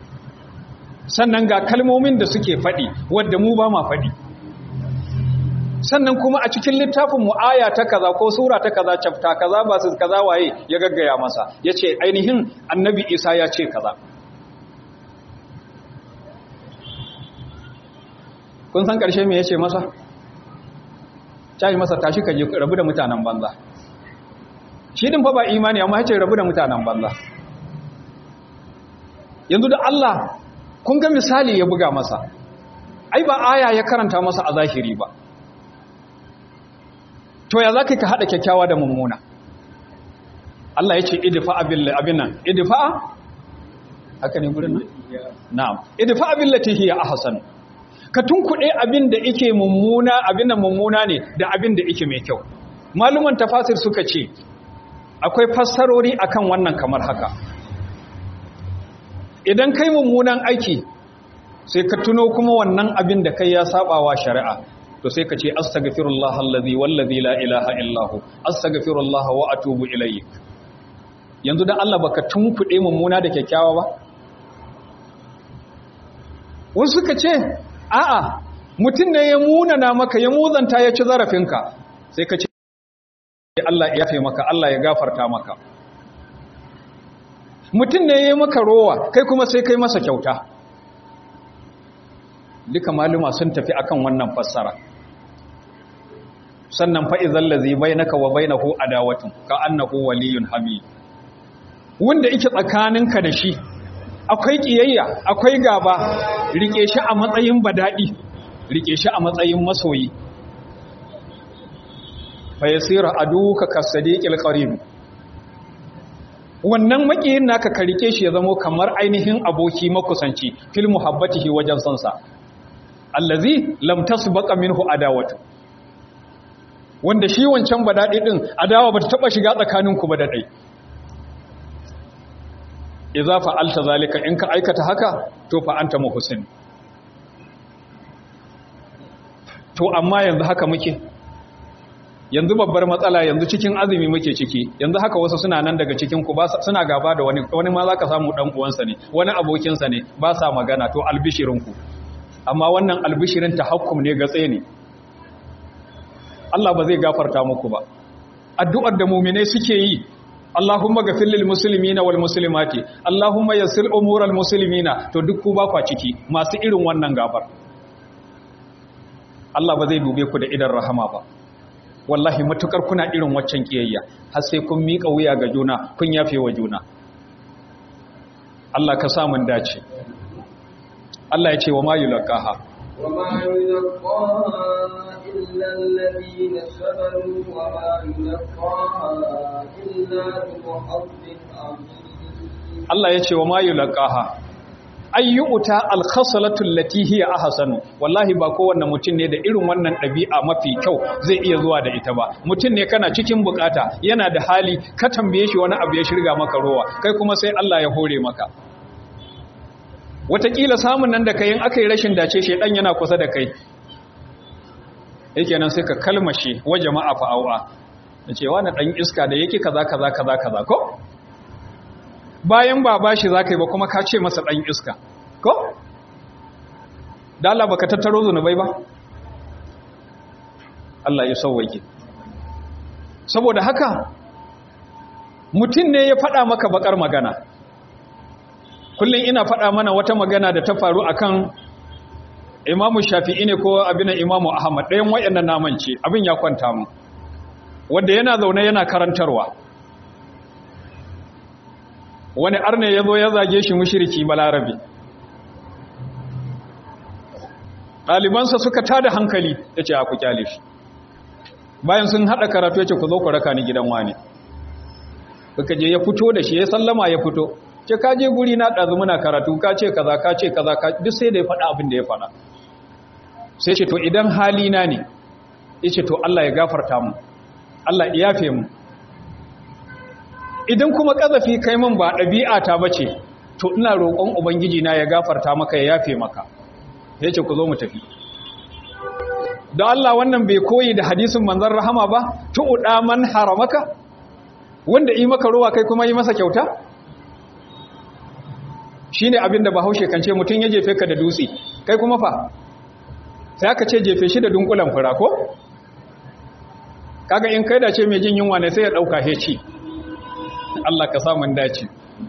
sannan ga kalmomin da suke faɗi wadda mu ba ma faɗi sannan kuma a cikin littafin mu aya ta kaza ko sura ta kaza chapter kaza ba su kaza waye ya gaggaya masa yace ainihin annabi Isa ya ce kaza. Kun san karshe me yace masa? Tashi masa tashi ka je rabu da mutanen banza. Shi din fa ba imani amma yace rabu da mutanen banza. Yanzu da Allah kun ga misali ya buga masa. Ai ba aya ya karanta masa a zahiri ba. To ya za ka haɗa kyakkyawa da mummuna? Allah ya ce idfa'a bil abinan idfa'a haka ne gurin nan? Na'am idfa'a billati hiya ahsan. Ka tunkuɗe abin da yake mummuna, abin da mummuna ne da abin da yake mai kyau. Maluman tafasir suka ce akwai fassarori akan wannan kamar haka. Idan kai mummunan aiki sai ka tuno kuma wannan abin da kai ya sabawa shari'a, to sai ka ce astaghfirullah allazi wallazi la ilaha illa hu astaghfirullah wa atubu ilayk. Yanzu dan Allah baka tunkuɗe mummuna da kyakkyawa ba? Wasu suka ce a'a mutum ne ya munana maka ya muzanta ya ci zarafinka, sai ka ce Allah ya yafe maka, Allah ya gafarta maka. Mutum ne ya yi maka rowa kai kuma sai kai masa kyauta. Duka maluma sun tafi akan wannan fassara. Sannan fa'izal ladzi bainaka wa bainahu adawatun ka annahu waliyyun hamid, wanda yake tsakaninka da shi akwai kiyayya akwai gaba, rike shi a matsayin badadi, rike shi a matsayin masoyi. Fa yasira aduka kasadiqil qarib, wannan makiyin naka ka rike shi ya zama kamar ainihin aboki makusanci fil muhabbatihi wajen sansa, allazi lam tasbaqa minhu adawatu, wanda shi wancan badadi din adawa bata taba shiga tsakaninku ba da dai. Idza fa'alta zalika, in ka aikata haka to fa anta muhsin. To amma yanzu haka muke, yanzu babbar matsala, yanzu cikin azumi muke ciki, yanzu haka wasu suna nan daga cikin ku suna gaba da wani ma zaka samu dan uwansa ne, wani abokinsa ne, ba sa magana. To albishirinku, amma wannan albishirin tahakkum ne, gatse ne. Allah ba zai gafarta muku ba. Addu'ar da mu'minai suke yi, Allahumma ghafir lil muslimina wal muslimati, Allahumma yassir umural muslimina, to duk ku ba kwa ciki masu irin wannan gabar. Allah ba zai dube ku da idan rahama ba. Wallahi matukar kuna irin waccan kiyayya, har sai kun miƙa wuya ga juna, kun yafe wa juna. Allah ka sa mun dace. Allah ya ce wa ma yulqaha wa ma yulqaha illa alladhina sabaru wa ma yulqaha illa dhu hazzin azim. Allah ya ce wa ma yulqaha ayyuta al-khasalatu allati hiya ahsanu. Wallahi ba kowanne mutum ne da irin wannan ɗabi'a mafi kyau zai iya zuwa da ita ba. Mutum ne kana cikin bukata, yana da hali, ka tambaye shi wani abu ya shirga maka rowa, kai kuma sai Allah ya hore maka. Wataƙila samun nan da kai in aka yi rashin dace shedan yana kusa da kai, yake nan sai ka kalmashe wa jama'a fa'awa da cewa na ɗan iska da yake kaza kaza kaza kaza ko? Bayan ba bashi za ka yi ba kuma ka ce masa ɗan iska ko? Da Allah ba ka tattaro zunubai ba? Allah ya sauwake. Saboda haka mutum ne ya faɗa maka bakar magana. Kullum ina faɗa mana wata magana da ta faru akan Imamu Shafi'i ne ko abin Imamu Ahmad, ɗayan waɗannan naman ce, abin ya kwanta mu, wanda yana zaune yana karantarwa. Wani arne ya zo ya zage shi mushriki balarabe. Ɗalibansa suka tada hankali, ya ce a ku kyale shi. Bayan sun haɗa karatu ya ce ku zo ku raka ni gidan wani. Suka je ya fito da shi, ya sallama ya fito. Ce ka je guri na ɗazu muna karatu, ka ce kaza, ka ce kaza, duk sai da ya faɗa abin da ya faɗa. Sai ce to idan halina ne, ya ce to Allah ya gafarta mu, Allah ya yafe mu. Idan kuma ƙazafi kai min ba ɗabi'ata ba ce, to ina roƙon Ubangiji na ya gafarta maka ya yafe maka. Ya ce ku zo mu tafi. Da Allah wannan bai koyi da hadisin manzon rahama ba, tu'uda man haramaka, wanda yi maka ruwa kai kuma yi masa kyauta? Shi ne abin da Bahaushe kan ce mutum ya jefe ka da dutse, kai kuma fa? Sai aka ce jefe shi da dunkulen fura ko? kaga in kai dace mai jin yunwa ne sai ya dauka heci Allah ka sa mun dace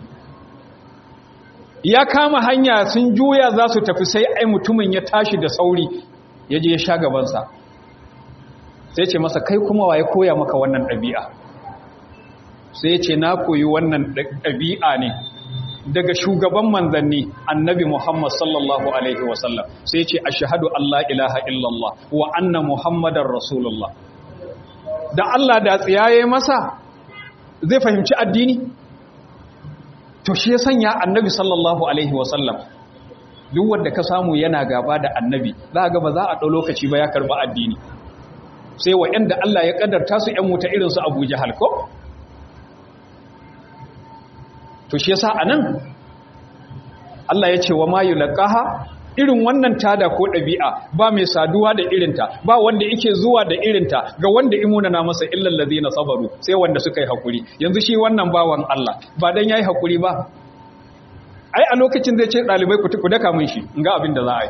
ya kama hanya sun juya za su tafi sai ai mutumin ya tashi da sauri ya je ya sha gabansa sai ce masa kai kuma waye koya maka wannan ɗabi'a sai ce na koyi wannan ɗabi'a ne daga shugaban manzanni annabi Muhammad sallallahu alaihi wasallam sai ce ashhadu alla ilaha illallah wa anna muhammadar rasulullah da Allah da tsiyaye masa zai fahimci addini to shi ya sanya annabi sallallahu alaihi wasallam duk wanda ka samu yana gaba da annabi za ga ba za a ɗau lokaci ba ya karba addini sai wa'anda Allah ya kaddarta su ƴan wuta irin su Abu Jahal ko to shi yasa anan Allah ya ce wa ma yulqaha irin wannan tada ko ɗabi'a ba mai saduwa da irinta ba wanda yake zuwa da irinta ga wanda imuna na masa illal ladina sabaru sai wanda suka yi hakuri yanzu shi wannan bawan Allah ba dan yayi hakuri ba ai a lokacin zai ce dalibai ku daka mun shi in ga abin da za a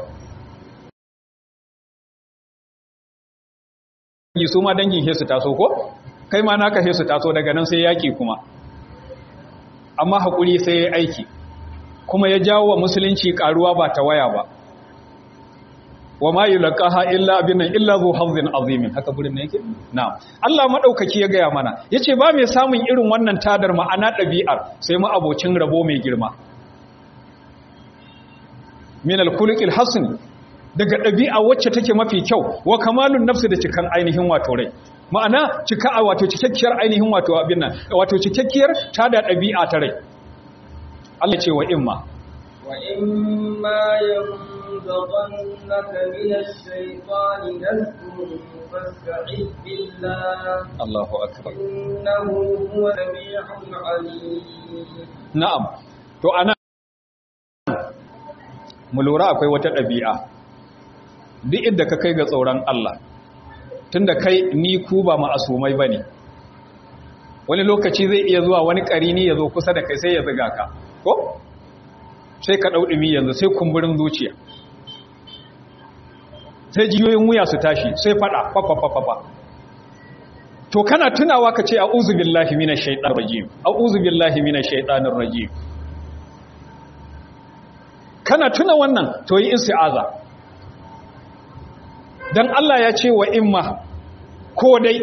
yi su ma dangin hesu taso ko kai ma naka hesu taso daga nan sai yaki kuma amma hakuri sai ya aiki kuma ya jawo wa musulunci karuwa ba ta waya ba wa ma yulqaha illa binan illa zu hazzin azimin haka gurin ne yake na'am Allah madaukaki ya gaya mana yace ba mai samun irin wannan tadar ma'ana dabi'ar sai mu abocin rabo mai girma min al-khuluqil hasan daga dabi'a wacce take mafi kyau wa kamalun nafsi da cikan ainihin wato rai ma'ana cika wato cikakkiyar ainihin wato abin nan wato cikakkiyar tada dabi'a ta rai Allah ce wa imma yanzaghannaka minash shaitani nazghun fasta'id billah Allahu akbar innahu huwa samii'un 'aliim na'am to ana mu lura akwai wata ɗabi'a duk inda ka kai ga tsoron Allah tunda kai ni ku ba ma'asumai bane wani lokaci zai iya zuwa wani ƙarini ya zo kusa da kai sai ya zuga ka ko sai ka ɗau ɗumi yanzu sai kumburin zuciya sai jiyoyin wuya su tashi sai faɗa fafafafafa to kana tunawa ka ce a'udhu billahi minash shaitanir rajim a'udhu billahi minash shaitanir rajim kana tuna wannan to yi isti'aza dan Allah ya ce wa imma ko dai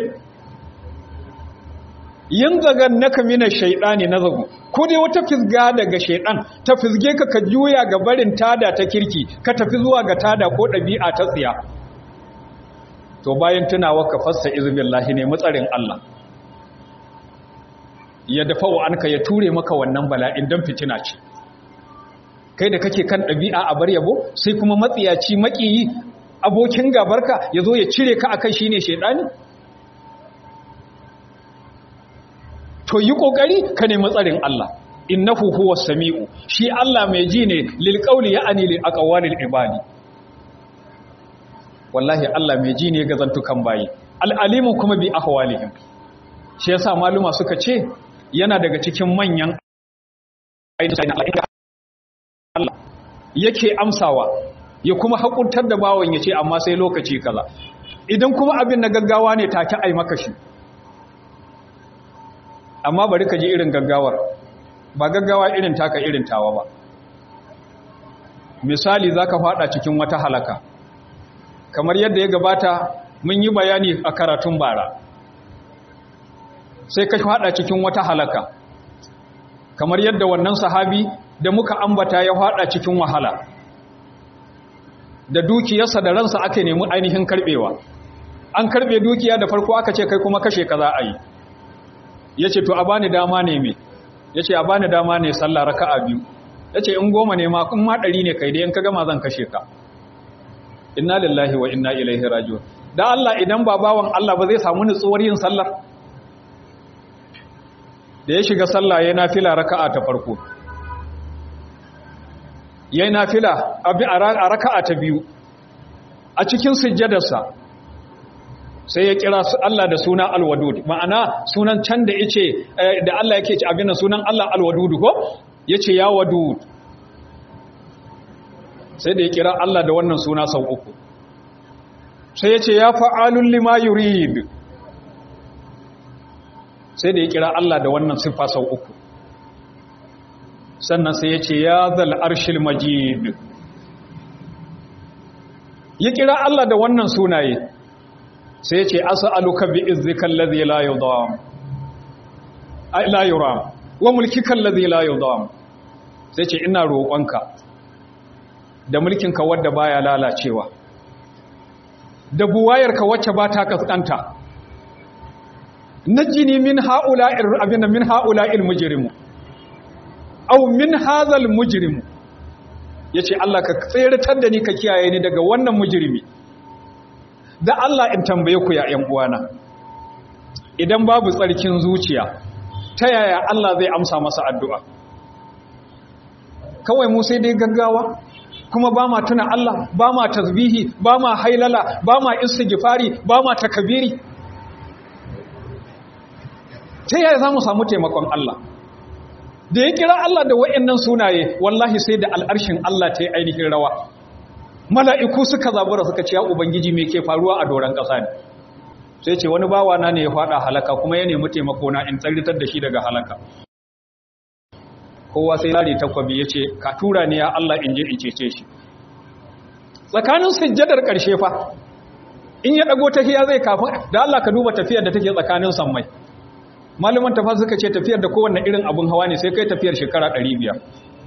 yin zagan naka mina shaidani nazagu ko dai wata fisga daga shaidan ta fisge ka ka juya ga barin tada ta kirki ka tafi zuwa ga tada ko ɗabi'a ta tsiya to bayan tunawa ka fassa izbillahi ne matsarin Allah ya dafa wa anka ya ture maka wannan bala'in dan fitina ce kai da kake kan ɗabi'a a bar yabo sai kuma matsiyaci makiyi abokin gabarka ya zo ya cire ka akai shine shaidani to yi kokari ka nemi tsarin Allah innahu huwas sami'u shi Allah mai ji ne lil qawli ya'ani lil aqwalil ibadi wallahi Allah mai ji ne ga zantukan bayi al alimu kuma bi ahwalihim shi yasa maluma suka ce yana daga cikin manyan Allah yake amsawa ya kuma hakuntar da bawon yace amma sai lokaci kaza idan kuma abin na gaggawa ne take ai maka shi amma bari ka ji irin gaggawar ba gaggawa irin taka irin tawa ba misali zaka fada cikin wata halaka kamar yadda ya gabata mun yi bayani a karatun bara sai ka fada cikin wata halaka kamar yadda wannan sahabi da muka ambata ya fada cikin wahala da dukiyarsa da ransa aka nemi ainihin karbewa an karbe dukiya da farko aka ce kai kuma kashe ka za a yi yace to a bani dama ne me yace a bani dama ne sallah raka'a biyu yace in 10 ne ma kun ma 100 ne kai dai in ka gama zan kashe ka inna lillahi wa inna ilaihi raji'un dan Allah idan babawan Allah ba zai samu nutsuwar yin sallar da ya shiga sallah yayin nafila raka'a ta farko yayin nafila a raka'a ta biyu a cikin sujjadarsa sai ya kira Allah da suna Al-Wadud ma'ana sunan can da yace da Allah yake ci abin sunan Allah Al-Wadud ko yace ya Wadud sai da ya kira Allah da wannan suna sau uku sai yace ya fa'alul lima yurid sai da ya kira Allah da wannan siffa sau uku sannan sai ya ce ya zal arshil majid ya kira Allah da wannan sunaye sai ya ce as'aluka bi izzika alladhi la yudam la yuram wa mulkika alladhi la yudam sai ce ina roƙonka da mulkinka wadda baya lalacewa da buwayarka wacce ba ta kaskanta najini min ha'ula'ir abinda min ha'ula'il mujrimu aw min hadhal mujrimu yace Allah ka tsiratar da ni ka kiyaye ni daga wannan mujrimi da Allah in tambaye ku ya ƴan uwana idan babu tsarkin zuciya ta yaya Allah zai amsa masa addu'a kawai mu sai dai gaggawa kuma ba ma tuna Allah ba ma tasbihi ba ma hailala ba ma istighfari ba ma takbiri ta yaya za mu samu taimakon Allah da ya kira Allah da wa'annan sunaye wallahi sai da al'arshin Allah ta yi ainihin rawa mala'iku suka zabura suka ce ya ubangiji me ke faruwa a doron ƙasa ne sai ce wani bawa na ne ya faɗa halaka kuma ya nemi taimako na in tsaritar da shi daga halaka kowa sai lari takwabi ya ce ka tura ne ya Allah in je in cece shi tsakanin sujjadar ƙarshe fa in ya ɗago tafiya zai kafin da Allah ka duba tafiyar da take tsakanin sammai malaman tafa suka ce tafiyar da kowanne irin abin hawa ne sai kai tafiyar shekara 500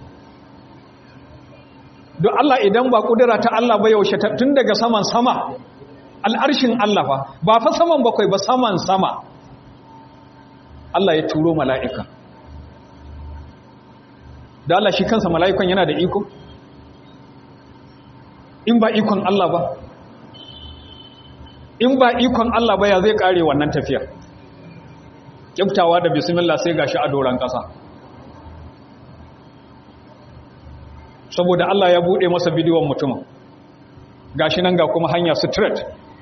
don Allah idan ba kudura ta Allah ba yaushe tun daga saman sama al'arshin Allah fa ba fa saman bakwai ba saman sama Allah ya turo mala'ika da Allah shi kansa mala'ikan yana da iko in ba ikon Allah ba in ba ikon Allah ba ya zai kare wannan tafiyar kyaftawa da bismillah sai gashi a doron ƙasa saboda Allah ya bude masa bidiyon mutumin gashi nan ga kuma hanya straight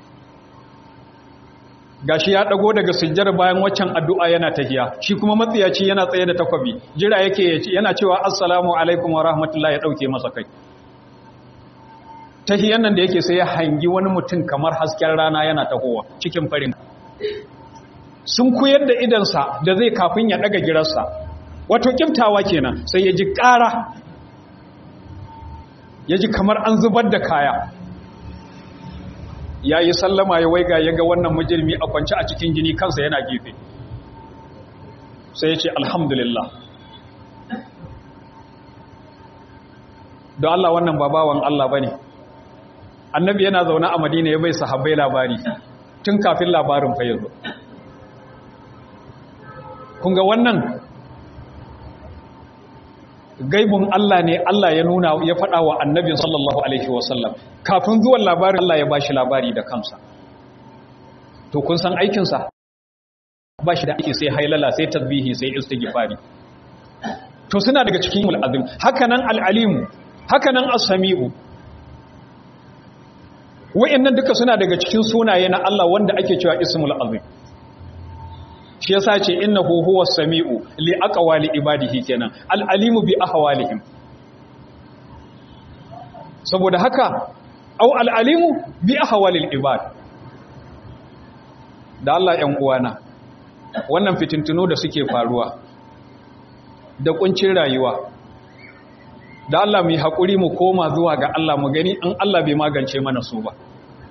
gashi ya dago daga sujjar bayan waccan addu'a yana tahiya shi kuma matsiyaci yana tsaye da takwabi jira yake yana cewa assalamu alaikum wa rahmatullahi ya dauke masa kai tahiyan nan da yake sai ya hangi wani mutum kamar hasken rana yana tahowa cikin farin sun koyar da idansa da zai kafin ya daga girarsa wato kiftawa kenan sai ya ji ƙara ya ji kamar an zubar da kaya ya yi sallama ya waiga ya ga wannan mujirmi a kwance a cikin jini kansa yana gefe sai ya ce alhamdulillah don Allah wannan babawan Allah ba ne annabi yana zaune a madina ya bai sahabbai labari tun kafin labarin fa yazo kun ga wannan gaibun Allah ne Allah ya nuna ya faɗa wa annabin sallallahu alaihi wasallam kafin zuwan labarin Allah ya bashi labari da kansa to kun san aikinsa ba shi da aiki sai hailala sai tasbihi sai istighfari to suna daga cikin al-azim hakanan al-alim hakanan as-sami'u wa'annan duka suna daga cikin sunaye na Allah wanda ake cewa ismul azim shi yasa ce innahu huwas sami'u li aqwali ibadihi kenan al-alimu bi ahwalihim saboda haka au al-alimu bi ahwalil ibad da Allah ‘yan uwana wannan fitintuno da suke faruwa da kuncin rayuwa da Allah mu yi haƙuri mu koma zuwa ga Allah mu gani in Allah bai magance mana su ba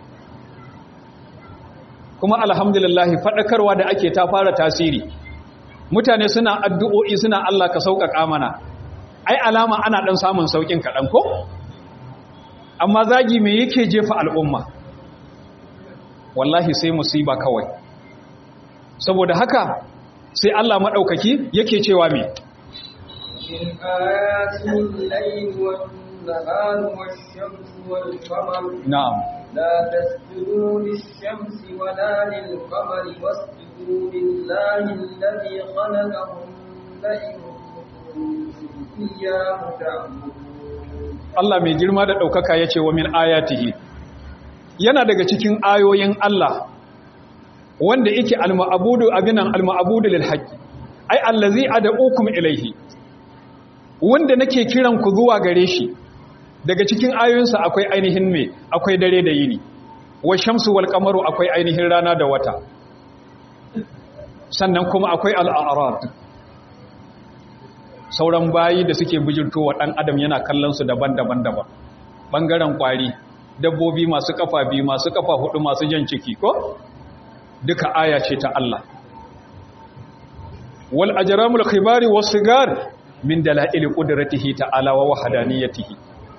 kuma alhamdulillah faɗakarwa da ake ta fara tasiri mutane suna addu'o'i suna Allah ka sauƙaƙa mana ai alama ana ɗan samun sauƙin kaɗan ko amma zagi me yake jefa al'umma wallahi sai musiba kawai saboda haka sai Allah maɗaukaki yake cewa me من آيات الليل والنهار والشمس والقمر na'am لا تسجدوا للشمس ولا للقمر واسجدوا لله الذي خلقهن إن كنتم إياه تعبدون. Allah mai girma da ɗaukaka ya ce wa min ayatihi yana daga cikin ayoyin Allah wanda yake al-ma'budu abinan al-ma'budu lil haqqi ai allazi ad'ukum ilayhi wanda nake kiran ku zuwa gare shi daga cikin ayoyinsa akwai ainihin me akwai dare da yini wa shamsu wal qamaru akwai ainihin rana da wata sannan kuma akwai al'arad, sauran bayi da suke bijirto wa ɗan adam yana kallon su daban-daban daban, ɓangaren ƙwari, dabbobi masu ƙafa biyu, masu ƙafa hudu, masu jan ciki ko duka aya ce ta Allah. Wal ajramul khibari was sigar min dalail qudratihi ta'ala wa wahdaniyatihi.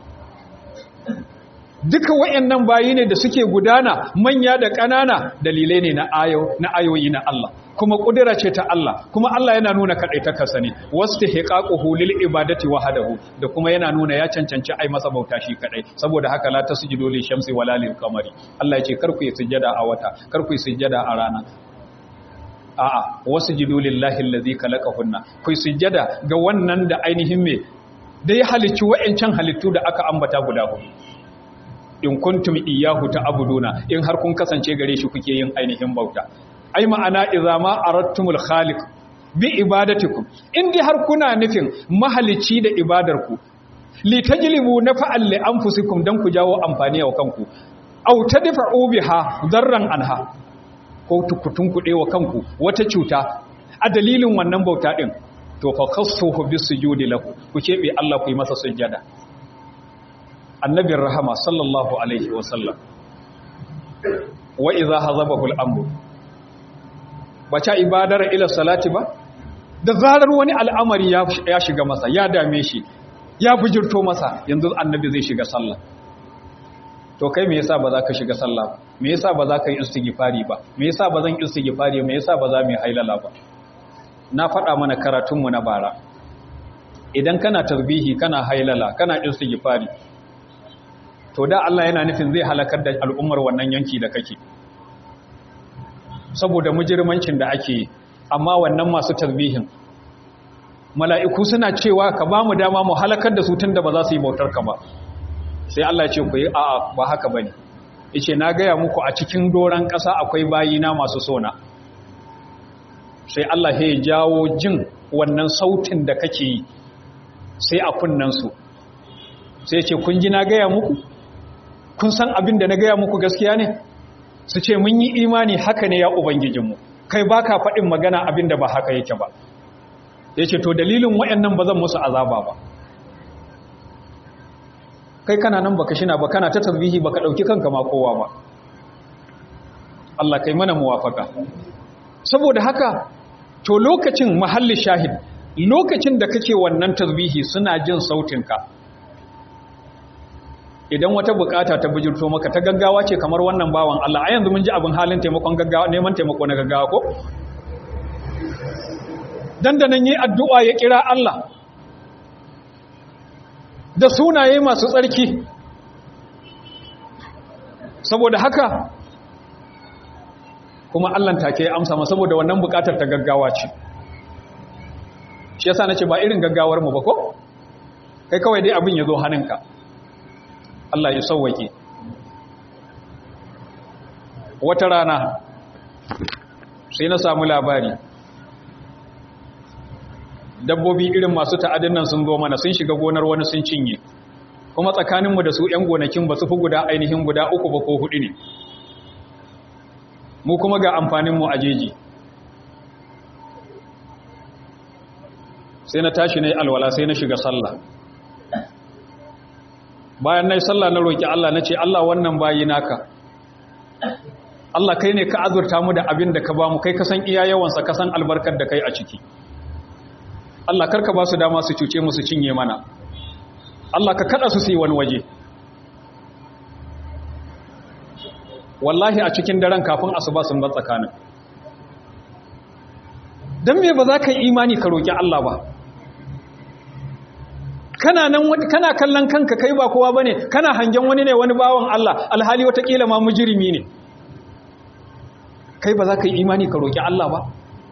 Duka wayannan bayi ne da suke gudana, manya da ƙanana, dalilai ne na ayoyi na Allah, kuma kudura ce ta Allah, kuma Allah yana nuna kadaitakarsa ne, wastihqaquhu lil ibadati wahdahu, da kuma yana nuna ya cancanci ai masa bauta shi kadai. Saboda haka la tasjudu lil shamsi wala lil qamari. Allah ya ce kar ku yi sujjada a wata, kar ku yi sujjada a rana. A'a, wasjudu lillahi allazi khalaqahunna. Ku yi sujjada ga wannan da ainihin me da ya halicci wa'ancan halittu da aka ambata guda hudu. In kuntum iyyahu ta'buduna, in har kun kasance gare shi kuke yin ainihin bauta. Ai ma'ana idza ma aradtumul khaliq bi ibadatikum, in dai har kuna nufin mahalicci da ibadarku, li tajlibu nafa'an li anfusikum, dan ku jawo amfani wa kanku, aw tadfa'u biha darran anha, ko tukutun kuɗe wa kanku wata cuta a dalilin wannan bauta din, to fa khassuhu bisujudi lahu, ku kebe Allah ku yi masa sujjada. Annabin rahama sallallahu alaihi wasallam, wa idza hazabahu al-amru, baca ibadar ila salati ba, da zarar wani al'amari ya shiga masa, ya dame shi, ya bujirto masa, yanzu annabi zai shiga sallah. To kai me yasa ba za ka shiga sallah ba? Me yasa ba za ka yi istighfari ba? Me yasa ba zan istighfari? Me yasa ba za mu yi hailala ba? Na faɗa mana karatunmu na bara, idan kana tasbihi, kana hailala, kana istighfari, to da Allah yana nufin zai halakar da al'ummar wannan yanki da kake, saboda mujirmancin da ake yi. Amma wannan masu tasbihin, mala'iku suna cewa ka ba mu dama mu halakar da su tun da ba za su yi bautar ka ba. Sai Allah ce ku yi a'a, ba haka ba ne. Ice na gaya muku a cikin doron ƙasa akwai bayina masu sona. Sai Allah ya jawo jin wannan sautin da kake yi sai a kunnansu, sai ce kun ji na gaya muku? Kun san abin da na gaya muku gaskiya ne? Su ce mun yi imani, haka ne ya Ubangijinmu, kai ba ka faɗin magana abin da ba haka yake ba. Ya ce to dalilin waɗannan ba zan musu azaba ba. Kai kana nan baka shina ba, kana ta tasbihi baka ɗauki kanka ma kowa ba. Allah kai mana muwafaka. Saboda haka to lokacin mahalli shahid, lokacin da kake wannan tasbihi suna jin sautinka. Idan wata bukata ta bijirto maka ta gaggawa ce kamar wannan bawan Allah, a yanzu mun ji abin halin taimakon gaggawa, neman taimako na gaggawa ko? Dandanan yi addu'a ya kira Allah da sunaye masu tsarki. Saboda haka kuma Allah take ya amsa masa, saboda wannan bukatar ta gaggawa ce. Shi yasa nace ba irin gaggawar mu ba ko? Kai kawai dai abin ya zo hannunka. Allah ya sauwake. Wata rana sai na samu labari, dabbobi irin masu ta'adin nan sun zo mana, sun shiga gonar wani sun cinye, kuma tsakaninmu da su 'yan gonakin ba su fi ainihin guda 3 ba ko 4 ne, mu kuma ga amfaninmu a jeji. Sai na tashi na yi alwala, sai na shiga sallah. Bayan na yi sallah na roƙi Allah, na ce Allah wannan bayi naka, Allah kai ne ka azurta mu da abin da ka ba mu, kai ka san iya yawansa, ka san albarkar da kai a ciki. Allah karka ba su dama su cuce mu su cinye mana, Allah ka kada su yi wani waje. Wallahi a cikin daren kafin asuba sun bar tsakanin. Dan me ba za ka yi imani ka roƙi Allah ba? Kana kallon kanka kai ba kowa bane, kana hangen wani ne, wani bawan Allah, alhali watakila ma mujrimi ne. Kai ba za ka yi imani ka roƙi Allah ba?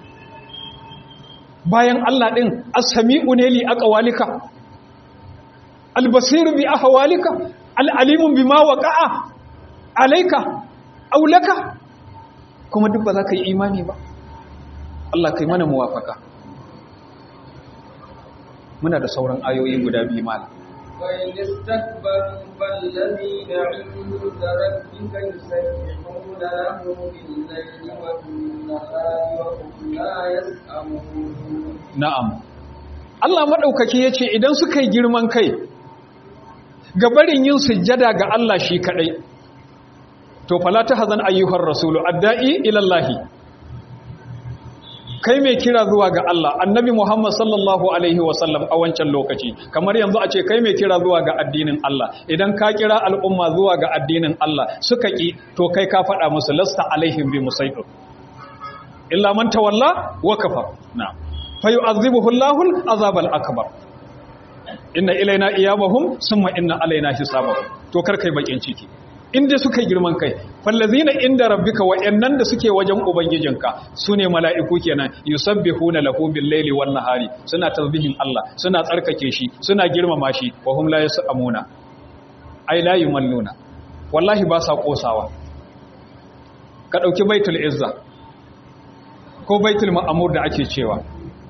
Bayan Allah ɗin as-sami'u ne li aqwalika, al-basiru bi ahwalika, al-alimu bima waqa'a alayka aw laka, kuma duk ba za ka yi imani ba. Allah kai mana muwafaka. Muna da sauran ayoyi guda biyu malam. فإن استكبروا فالذين عند ربك يسبحون له بالليل والنهار وهم لا يسأمون. na'am Allah madaukaki yace idan suka yi girman kai ga barin yin sujjada ga Allah shi kadai to fala tahzan ayyuhar rasulu adda'i ila Allah, kai mai kira zuwa ga Allah annabi Muhammad sallallahu alaihi wasallam a wancan lokaci kamar yanzu a ce kai mai kira zuwa ga addinin Allah idan ka kira al'umma zuwa ga addinin Allah suka ki to kai ka faɗa musu lasta alaihim bi musaitir illa man tawalla wa kafar na'am fa yu'adhibuhu Allahu al-azab al-akbar inna ilaina iyabahum summa inna alaina hisabahum to kar kai bakin ciki inda suka girman kai fallazina inda rabbika wa'annan da suke wajen ubangijinka sune mala'iku kenan yusabbihuna lahu bil-laili wan-nahari suna tasbihin Allah suna tsarkake shi suna girmama shi wa hum la yasamuna ai la yumalluna wallahi ba sa kosawa ka dauki baitul izza ko baitul ma'mur da ake cewa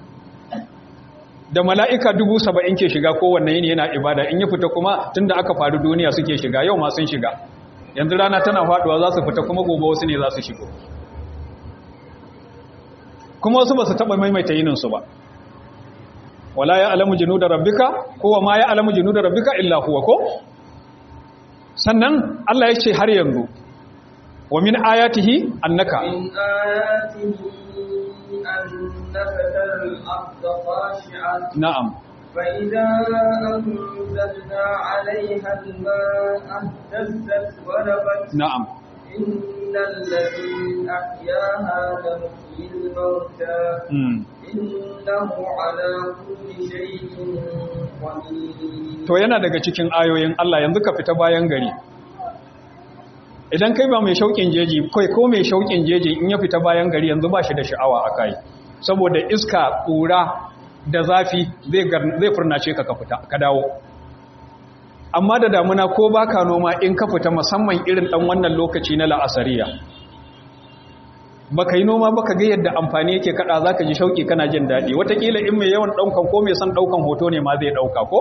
da mala'ika 70,000 ke shiga kowanne yini yana ibada in ya fita kuma tunda aka faru duniya suke shiga yau ma sun shiga yanzu rana tana faduwa za su fita kuma gobe wasu ne za su shigo kuma wasu ba su taɓa maimaita yininsu ba wala ya alamu jinu da rabbika kowa ma ya alamu jinu da rabbika illa huwa ko sannan Allah ya ce har yanzu wa min ayatihi annaka من آياته أنك ترى الأرض خاشعة na'am فإذا أنزلنا عليها الماء اهتزت وربت na'am إن الذي أحياها لمحيي الموتى إنه على كل شيء قدير. to yana daga cikin ayoyin Allah yanzu ka fita bayan gari idan kai ba mai shauƙin jeji kai ko mai shauƙin jeji in ya fita bayan gari yanzu ba shi da sha'awa a kai saboda iska ƙura da zafi zai furnace ka fita ka dawo amma da damuna ko baka noma in ka fita musamman irin dan wannan lokaci na la'asariya baka yi noma baka ga yadda amfani yake kada zaka ji shauki kana jin dadi watakila in mai yawan daukan ko mai son daukan hoto ne ma zai dauka ko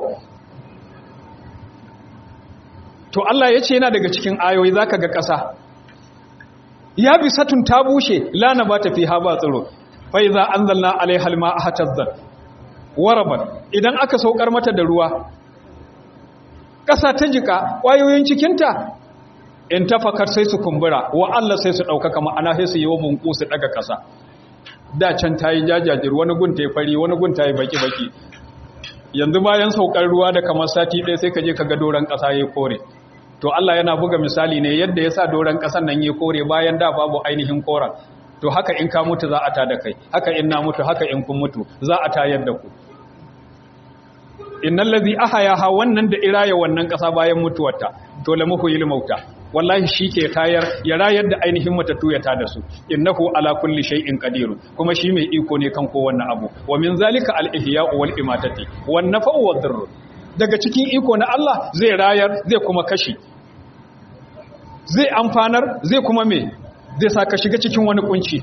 to Allah yace yana daga cikin ayoyi zaka ga kasa ya bi satun ta bushe la nabata fiha ba tsiro fa iza anzalna alaiha alma'a hatazzat warabat idan aka saukar mata da ruwa ƙasa ta jika ƙwayoyin cikinta in tafakar sai su kumbura wa Allah sai su ɗaukaka ma'ana sai su yi wa bunku su ɗaga ƙasa da can ta yi jajajir wani gun ta yi fari wani gun ta yi baki-baki yanzu bayan saukar ruwa da kamar sati ɗaya sai ka je ka ga doron ƙasa ya kore to Allah yana buga misali ne yadda ya sa doron ƙasan nan ya kore bayan da babu ainihin koren to haka in ka mutu za a ta da kai haka in na mutu haka in kun mutu za a tayar da ku innal ladhi ahyaha wannan da iraya wannan kasa bayan mutuwarta to la muhyil mauta wallahi shike tayar ya rayar da ainihin matattu ya tada su innahu ala kulli shay'in qadir kuma shi mai iko ne kan kowanne abu wa min zalika al ihya'u wal imatati wan nafa'u wad darr daga cikin iko na Allah zai rayar zai kuma kashi zai amfanar zai kuma me zai saka shiga cikin wani kunci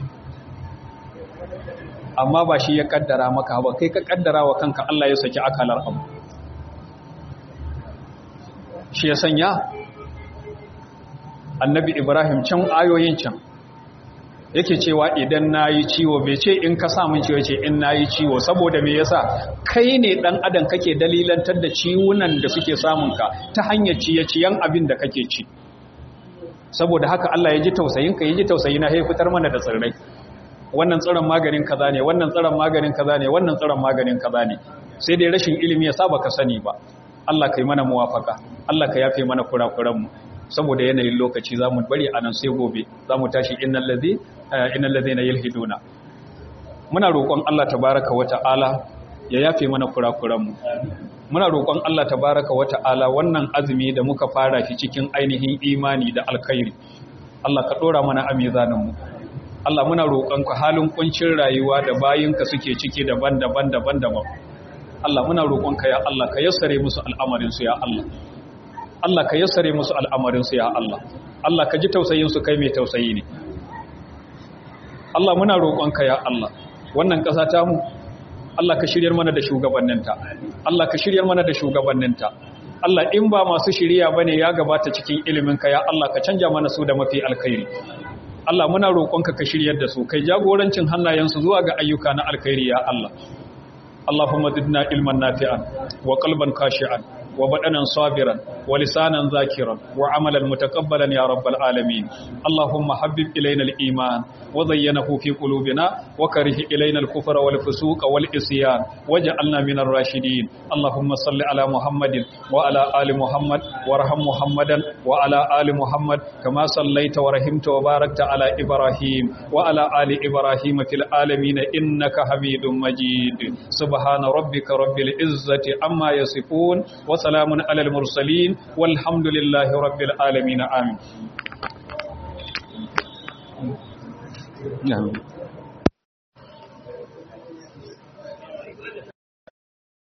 amma ba shi ya kaddara maka ba kai ka kaddara wa kanka Allah ya saki akalar abu shi ya sanya annabi Ibrahim can ayoyin can yake cewa idan nayi ciwo bai ce in ka sa min ciwo ce in nayi ciwo saboda me yasa kai ne dan adam kake dalilantar da ciwunan da suke samun ka ta hanyar ciye-ciyen abin da kake ci saboda haka Allah ya ji tausayin ka ya ji tausayi na fitar mana da tsirrai wannan tsiron maganin kaza ne wannan tsiron maganin kaza ne wannan tsiron maganin kaza ne sai dai rashin ilimi ya sa baka sani ba Allah kai mana muwafaka Allah ka yafe mana kurakuran mu saboda yanayin lokaci zamu bari anan sai gobe zamu tashi innal ladhina yalhiduna muna roƙon Allah tabaaraka wa ta'ala ya yafe mana kurakuran mu muna roƙon Allah tabaaraka wa ta'ala wannan azumi da muka fara shi cikin ainihin imani da alkhairi Allah ka dora mana a mizanin mu Allah muna roƙonka halin kuncin rayuwa da bayinka suke ciki daban-daban Allah muna roƙonka ya Allah ka yassare musu al'amarin su ya Allah Allah ka yassare musu al'amarin su ya Allah Allah ka ji tausayin su kai mai tausayi ne Allah muna roƙonka ya Allah wannan ƙasa ta mu Allah ka shiryar mana da shugabanninta Allah ka shiryar mana da shugabanninta Allah in ba masu shiriya bane ya gabata cikin iliminka ya Allah ka canja mana su da mafi alkhairi Allah muna roƙonka ka shiryar da su kai jagorancin hannayensu zuwa ga ayyuka na alkhairi ya Allah Allahumma zidna ilman nafi'an wa qalban khashi'an wa badanan sabiran wa lisanan zakiran wa amalan mutaqabbalan ya rabbal alamin Allahumma habbib ilayna al-iman wa zayyanahu fi qulubina wa karih ilayna al-kufra wal fusuqa wal isyan waj'alna minar rashidin Allahumma salli ala Muhammadin wa ala ali Muhammad warham Muhammadan wa ala ali Muhammad kama sallaita wa rahimta wa barakta ala Ibrahim wa ala ali Ibrahim fil alamin innaka Hamidum Majid subhana rabbika rabbil izzati amma yasifun wa salamun alal mursalin walhamdulillahi rabbil alamin amin.